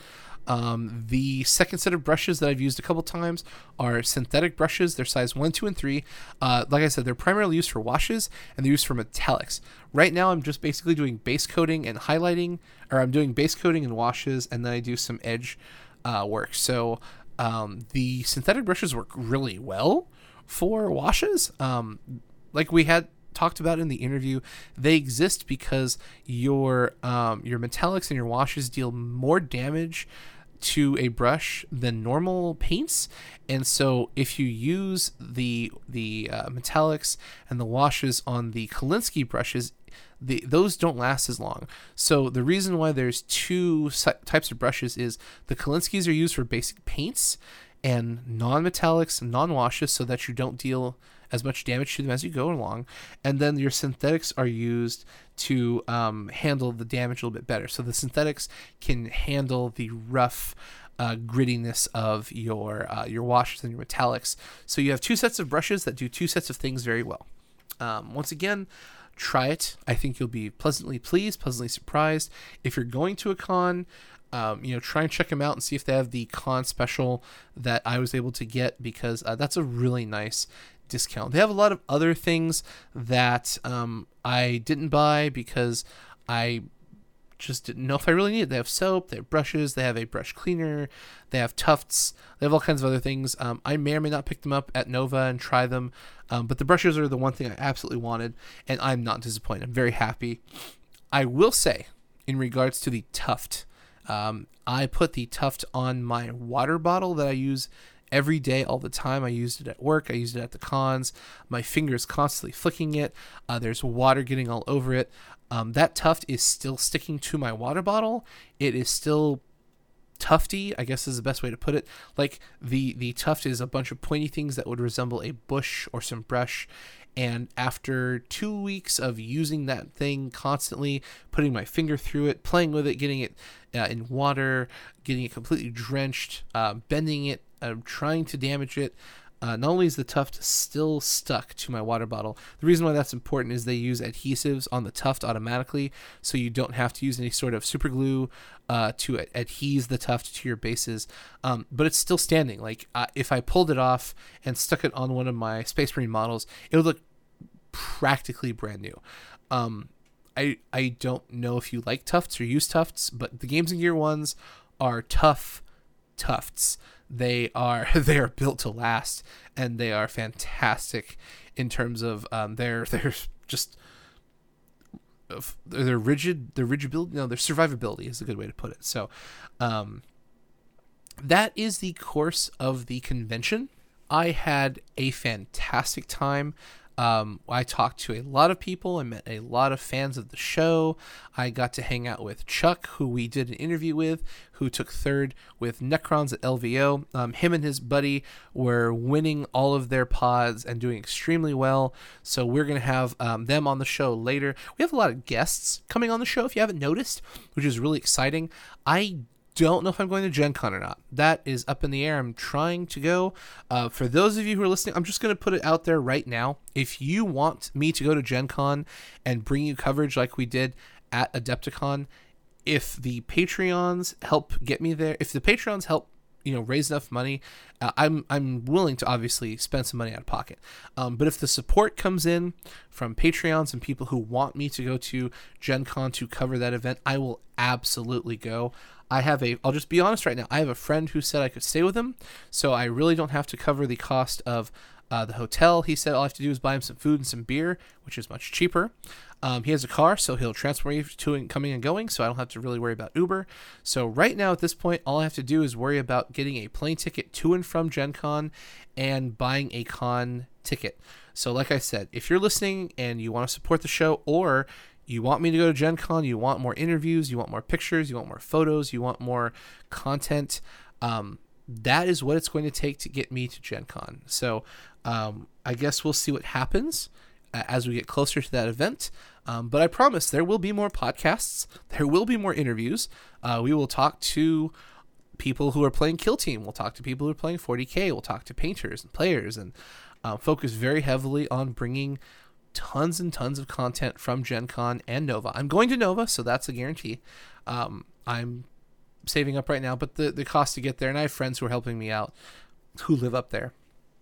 Um, the second set of brushes that I've used a couple times are synthetic brushes. They're size one, two, and three. Uh, like I said, they're primarily used for washes, and they're used for metallics. Right now, I'm just basically doing base coating and highlighting, or I'm doing base coating and washes, and then I do some edge uh, work. So um, the synthetic brushes work really well for washes. Um, like we had talked about in the interview, they exist because your um, your metallics and your washes deal more damage to a brush than normal paints, and so if you use the the uh, metallics and the washes on the Kolinsky brushes, the those don't last as long. So the reason why there's two types of brushes is the Kolinskys are used for basic paints and non-metallics and non-washes, so that you don't deal as much damage to them as you go along, and then your synthetics are used to um, handle the damage a little bit better. So the synthetics can handle the rough uh, grittiness of your uh, your washes and your metallics. So you have two sets of brushes that do two sets of things very well. Um, once again, try it. I think you'll be pleasantly pleased, pleasantly surprised. If you're going to a con, Um, you know, try and check them out and see if they have the con special that I was able to get, because uh, that's a really nice discount. They have a lot of other things that um, I didn't buy because I just didn't know if I really needed. They have soap, they have brushes, they have a brush cleaner, they have tufts, they have all kinds of other things. Um, I may or may not pick them up at Nova and try them, um, but the brushes are the one thing I absolutely wanted, and I'm not disappointed. I'm very happy. I will say, in regards to the tuft, Um, I put the tuft on my water bottle that I use every day, all the time. I used it at work. I used it at the cons. My finger's constantly flicking it. Uh, there's water getting all over it. Um, that tuft is still sticking to my water bottle. It is still tufty, I guess is the best way to put it. Like the, the tuft is a bunch of pointy things that would resemble a bush or some brush. And after two weeks of using that thing constantly, putting my finger through it, playing with it, getting it uh, in water, getting it completely drenched, uh, bending it, uh, trying to damage it, uh, not only is the tuft still stuck to my water bottle, the reason why that's important is they use adhesives on the tuft automatically, so you don't have to use any sort of super glue uh, to ad- adhese the tuft to your bases, um, but it's still standing. Like uh, if I pulled it off and stuck it on one of my Space Marine models, it would look practically brand new. Um, I, I don't know if you like tufts or use tufts, but the Games and Gear ones are tough tufts. They are they are built to last, and they are fantastic in terms of um, they're they're just they're rigid. Their rigidity, no, their survivability is a good way to put it. So, um, that is the course of the convention. I had a fantastic time. Um, I talked to a lot of people. I met a lot of fans of the show. I got to hang out with Chuck, who we did an interview with, who took third with Necrons at L V O. Um, him and his buddy were winning all of their pods and doing extremely well. So we're going to have um, them on the show later. We have a lot of guests coming on the show, if you haven't noticed, which is really exciting. I don't know if I'm going to Gen Con or not. That is up in the air. I'm trying to go. Uh, for those of you who are listening, I'm just going to put it out there right now. If you want me to go to Gen Con and bring you coverage like we did at Adepticon, if the Patreons help get me there, if the Patreons help, you know, raise enough money, uh, I'm I'm willing to obviously spend some money out of pocket. Um, but if the support comes in from Patreons and people who want me to go to Gen Con to cover that event, I will absolutely go. I have a, I'll just be honest right now, I have a friend who said I could stay with him, so I really don't have to cover the cost of uh, the hotel. He said all I have to do is buy him some food and some beer, which is much cheaper. Um, he has a car, so he'll transport me to and coming and going, so I don't have to really worry about Uber. So right now at this point, all I have to do is worry about getting a plane ticket to and from Gen Con and buying a con ticket. So like I said, if you're listening and you want to support the show, or you want me to go to Gen Con, you want more interviews, you want more pictures, you want more photos, you want more content, um, that is what it's going to take to get me to Gen Con. So um, I guess we'll see what happens uh, as we get closer to that event. Um, but I promise there will be more podcasts. There will be more interviews. Uh, we will talk to people who are playing Kill Team. We'll talk to people who are playing forty K. We'll talk to painters and players, and uh, focus very heavily on bringing tons and tons of content from Gen Con and Nova. I'm going to Nova, so that's a guarantee. Um, I'm saving up right now, but the, the cost to get there, and I have friends who are helping me out who live up there,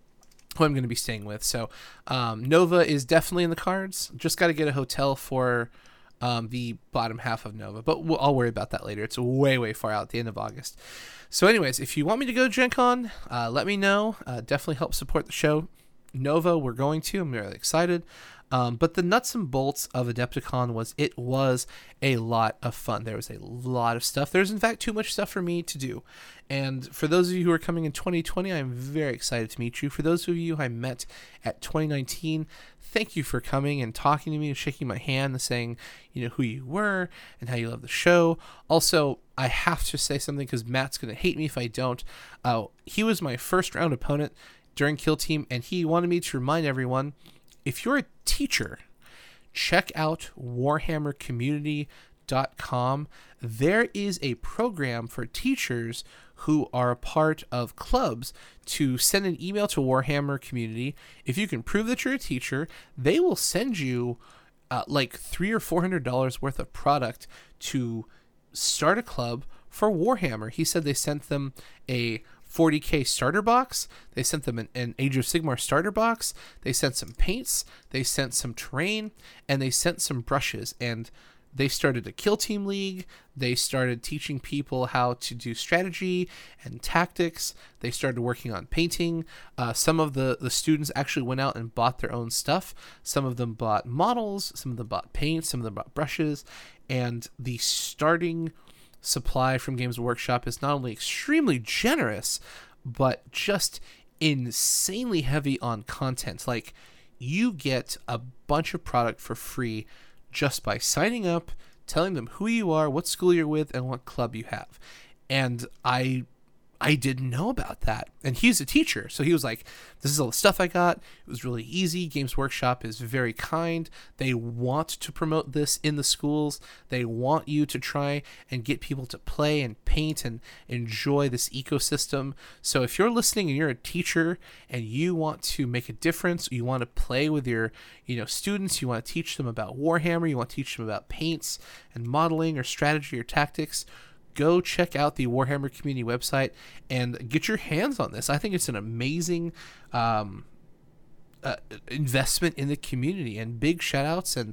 who I'm going to be staying with. So um, Nova is definitely in the cards. Just got to get a hotel for um, the bottom half of Nova, but we'll, I'll worry about that later. It's way, way far out at the end of August. So anyways, if you want me to go to Gen Con, uh, let me know. Uh, definitely help support the show. Nova, we're going to. I'm really excited. Um, but the nuts and bolts of Adepticon was, it was a lot of fun. There was a lot of stuff. There's, in fact, too much stuff for me to do. And for those of you who are coming in twenty twenty, I'm very excited to meet you. For those of you I met at twenty nineteen, thank you for coming and talking to me and shaking my hand and saying, you know, who you were and how you love the show. Also, I have to say something because Matt's going to hate me if I don't. Uh, he was my first round opponent during Kill Team, and he wanted me to remind everyone, if you're a teacher, check out warhammer community dot com. There is a program for teachers who are a part of clubs to send an email to Warhammer Community. If you can prove that you're a teacher, they will send you uh, like three or four hundred dollars worth of product to start a club for Warhammer. He said they sent them a forty K starter box. They sent them an, an Age of Sigmar starter box. They sent some paints. They sent some terrain, and they sent some brushes. And they started a Kill Team League. They started teaching people how to do strategy and tactics. They started working on painting. Uh, some of the, the students actually went out and bought their own stuff. Some of them bought models. Some of them bought paint. Some of them bought brushes. And the starting supply from Games Workshop is not only extremely generous, but just insanely heavy on content. Like, you get a bunch of product for free just by signing up, telling them who you are, what school you're with, and what club you have. And I I didn't know about that. And he's a teacher, so he was like, this is all the stuff I got. It was really easy. Games Workshop is very kind. They want to promote this in the schools. They want you to try and get people to play and paint and enjoy this ecosystem. So if you're listening and you're a teacher and you want to make a difference, you want to play with your, you know, students, you want to teach them about Warhammer, you want to teach them about paints and modeling or strategy or tactics, go check out the Warhammer Community website and get your hands on this. I think it's an amazing um, uh, investment in the community, and big shout outs and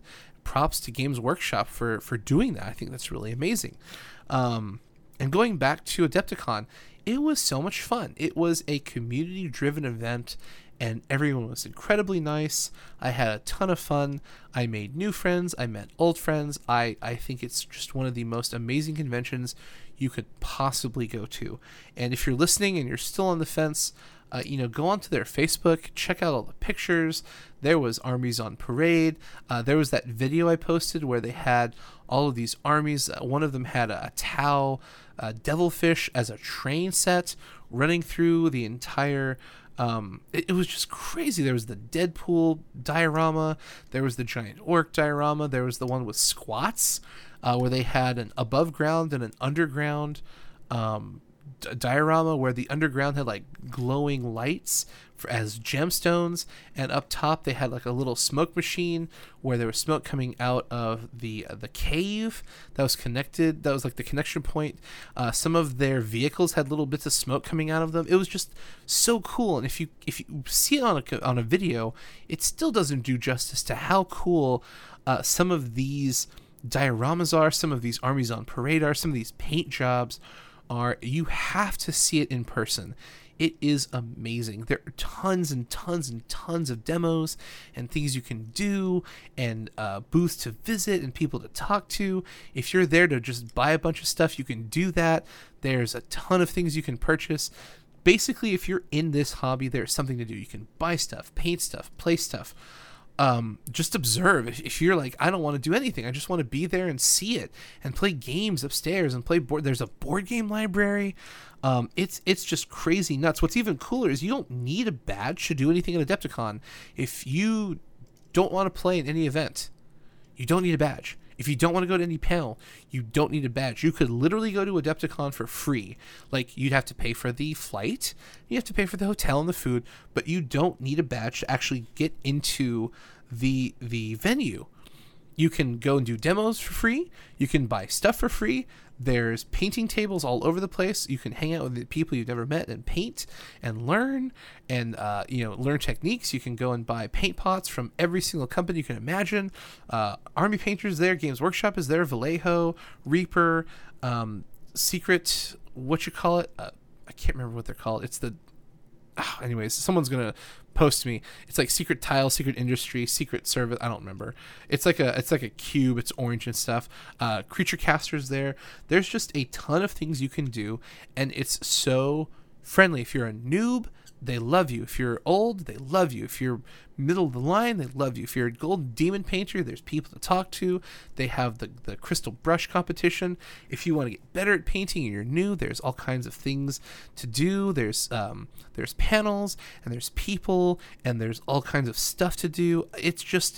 props to Games Workshop for for doing that. I think that's really amazing. Um, and going back to Adepticon, it was so much fun. It was a community-driven event, and everyone was incredibly nice. I had a ton of fun. I made new friends. I met old friends. I, I think it's just one of the most amazing conventions you could possibly go to. And if you're listening and you're still on the fence, uh, you know, go onto their Facebook, check out all the pictures. There was armies on parade. Uh, there was that video I posted where they had all of these armies. Uh, one of them had a, a Tau uh, Devilfish as a train set running through the entire... Um, it, it was just crazy. There was the Deadpool diorama. There was the giant orc diorama. There was the one with squats, uh, where they had an above ground and an underground um, d- diorama, where the underground had like glowing lights for, as gemstones, and up top they had like a little smoke machine where there was smoke coming out of the uh, the cave that was connected. That was like the connection point. Uh, some of their vehicles had little bits of smoke coming out of them. It was just so cool. And if you if you see it on a on a video, it still doesn't do justice to how cool uh, some of these dioramas are, some of these armies on parade are, some of these paint jobs are. You have to see it in person. It is amazing. There are tons and tons and tons of demos and things you can do, and uh, booths to visit and people to talk to. If you're there to just buy a bunch of stuff, you can do that. There's a ton of things you can purchase. Basically, if you're in this hobby, there's something to do. You can buy stuff, paint stuff, play stuff. Um, just observe. If, if you're like, I don't want to do anything, I just want to be there and see it and play games upstairs and play board. There's a board game library. Um, it's it's just crazy nuts. What's even cooler is you don't need a badge to do anything at Adepticon. If you don't want to play in any event, you don't need a badge. If you don't want to go to any panel, you don't need a badge. You could literally go to Adepticon for free. Like, you'd have to pay for the flight, you have to pay for the hotel and the food, but you don't need a badge to actually get into the the venue. You can go and do demos for free. You can buy stuff for free. There's painting tables all over the place. You can hang out with the people you've never met and paint and learn and, uh, you know, learn techniques. You can go and buy paint pots from every single company you can imagine. Uh, Army Painter's there. Games Workshop is there. Vallejo, Reaper, um, Secret, what you call it? Uh, I can't remember what they're called. It's the... Oh, anyways, someone's going to post me. It's like Secret Tile, Secret Industry, Secret Service. I don't remember. It's like a it's like a cube. It's orange and stuff. Uh, Creature Caster's there. There's just a ton of things you can do, and it's so friendly. If you're a noob, they love you. If you're old, they love you. If you're middle of the line, they love you. If you're a gold demon painter, there's people to talk to. They have the, the crystal brush competition. If you want to get better at painting and you're new, there's all kinds of things to do. There's um, there's panels, and there's people, and there's all kinds of stuff to do. It's just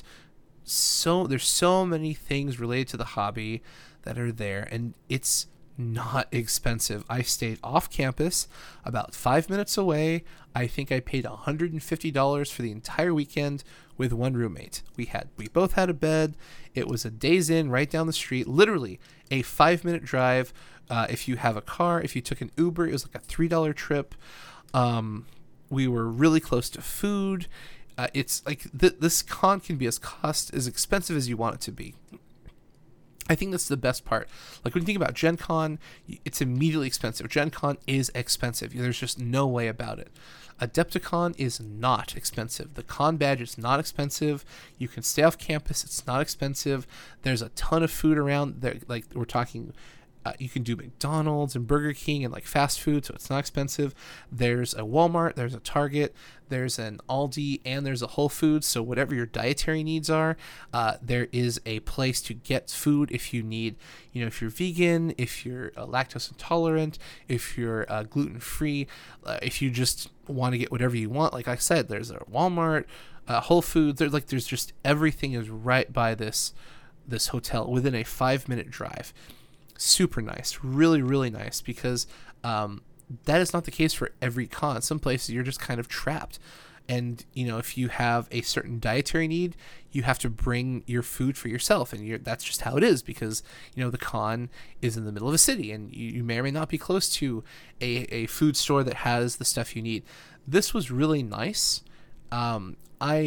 so, there's so many things related to the hobby that are there, and it's not expensive. I stayed off campus, about five minutes away. I think I paid one hundred fifty dollars for the entire weekend with one roommate. We had we both had a bed. It was a Days Inn right down the street, literally a five minute drive. Uh, if you have a car, if you took an Uber, it was like a three dollar trip. Um, we were really close to food. Uh, it's like th- this con can be as cost as expensive as you want it to be. I think that's the best part. Like, when you think about Gen Con, it's immediately expensive. Gen Con is expensive. There's just no way about it. Adepticon is not expensive. The con badge is not expensive. You can stay off campus. It's not expensive. There's a ton of food around there. Like, we're talking, uh, you can do McDonald's and Burger King and like fast food, so it's not expensive. There's a Walmart, there's a Target, there's an Aldi, and there's a Whole Foods. So whatever your dietary needs are, uh, there is a place to get food if you need, you know, if you're vegan, if you're uh, lactose intolerant, if you're uh, gluten-free, uh, if you just want to get whatever you want. Like I said, there's a Walmart, uh, Whole Foods. There's like, there's just, everything is right by this, this hotel within a five minute drive. Super nice, really, really nice, because um, that is not the case for every con. Some places you're just kind of trapped. And, you know, if you have a certain dietary need, you have to bring your food for yourself. And you're, that's just how it is, because, you know, the con is in the middle of a city, and you, you may or may not be close to a, a food store that has the stuff you need. This was really nice. Um, I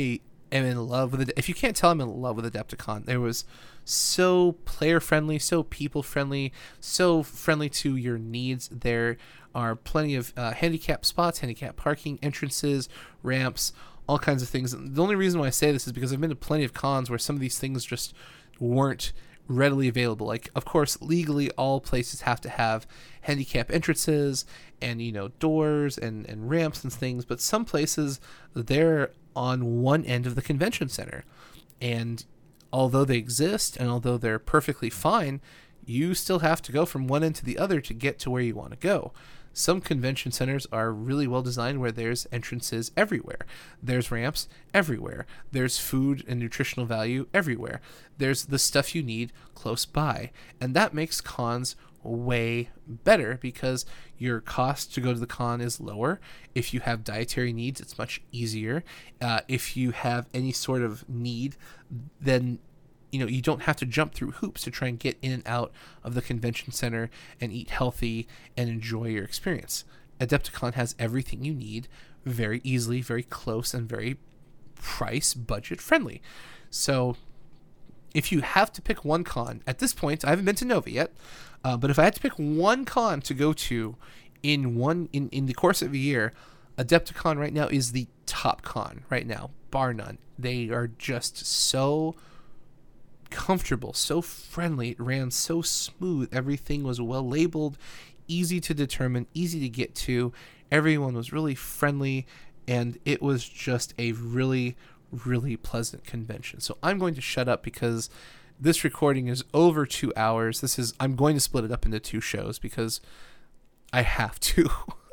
am in love with it. If you can't tell, I'm in love with Adepticon. There was so player friendly, so people friendly, so friendly to your needs. There are plenty of uh, handicap spots, handicap parking, entrances, ramps, all kinds of things. The only reason why I say this is because I've been to plenty of cons where some of these things just weren't readily available. Like, of course, legally, all places have to have handicap entrances and, you know, doors and, and ramps and things, but some places, they're on one end of the convention center. And although they exist and although they're perfectly fine, you still have to go from one end to the other to get to where you want to go. Some convention centers are really well designed where there's entrances everywhere. There's ramps everywhere. There's food and nutritional value everywhere. There's the stuff you need close by. And that makes cons way better because your cost to go to the con is lower. If you have dietary needs, it's much easier. Uh, if you have any sort of need, then you know, you don't have to jump through hoops to try and get in and out of the convention center and eat healthy and enjoy your experience. Adepticon has everything you need very easily, very close, and very price budget friendly. So if you have to pick one con, at this point, I haven't been to Nova yet, uh, but if I had to pick one con to go to in one in, in the course of a year, Adepticon right now is the top con right now, bar none. They are just so comfortable, so friendly. It ran so smooth. Everything was well labeled, easy to determine, easy to get to. Everyone was really friendly, and it was just a really, really pleasant convention. So I'm going to shut up because this recording is over two hours. This is I'm going to split it up into two shows because I have to.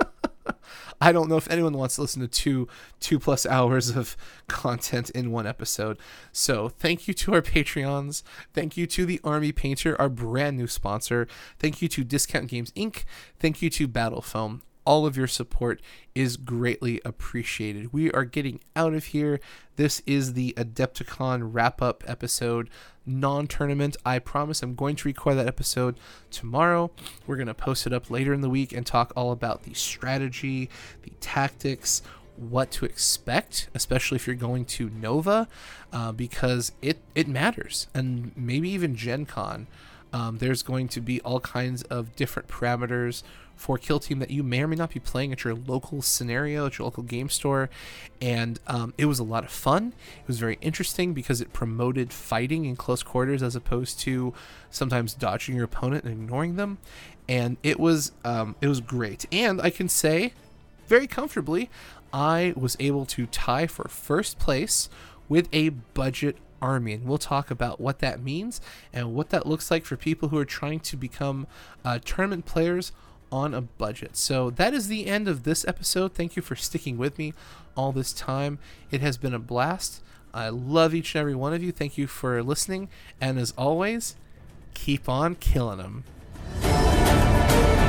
I don't know if anyone wants to listen to two two plus hours of content in one episode. So thank you to our Patreons. Thank you to the Army Painter, our brand new sponsor. Thank you to Discount Games Incorporated. Thank you to Battle Foam. All of your support is greatly appreciated. We are getting out of here. This is the Adepticon wrap-up episode, non-tournament. I promise I'm going to record that episode tomorrow. We're going to post it up later in the week and talk all about the strategy, the tactics, what to expect, especially if you're going to Nova, uh, because it, it matters. And maybe even Gen Con. Um, there's going to be all kinds of different parameters for Kill Team that you may or may not be playing at your local scenario, at your local game store. And um, it was a lot of fun. It was very interesting because it promoted fighting in close quarters as opposed to sometimes dodging your opponent and ignoring them. And it was um, it was great. And I can say very comfortably, I was able to tie for first place with a budget army, and we'll talk about what that means and what that looks like for people who are trying to become uh, tournament players on a budget. So that is the end of this episode. Thank you for sticking with me all this time. It has been a blast. I love each and every one of you. Thank you for listening, and as always, keep on killing them.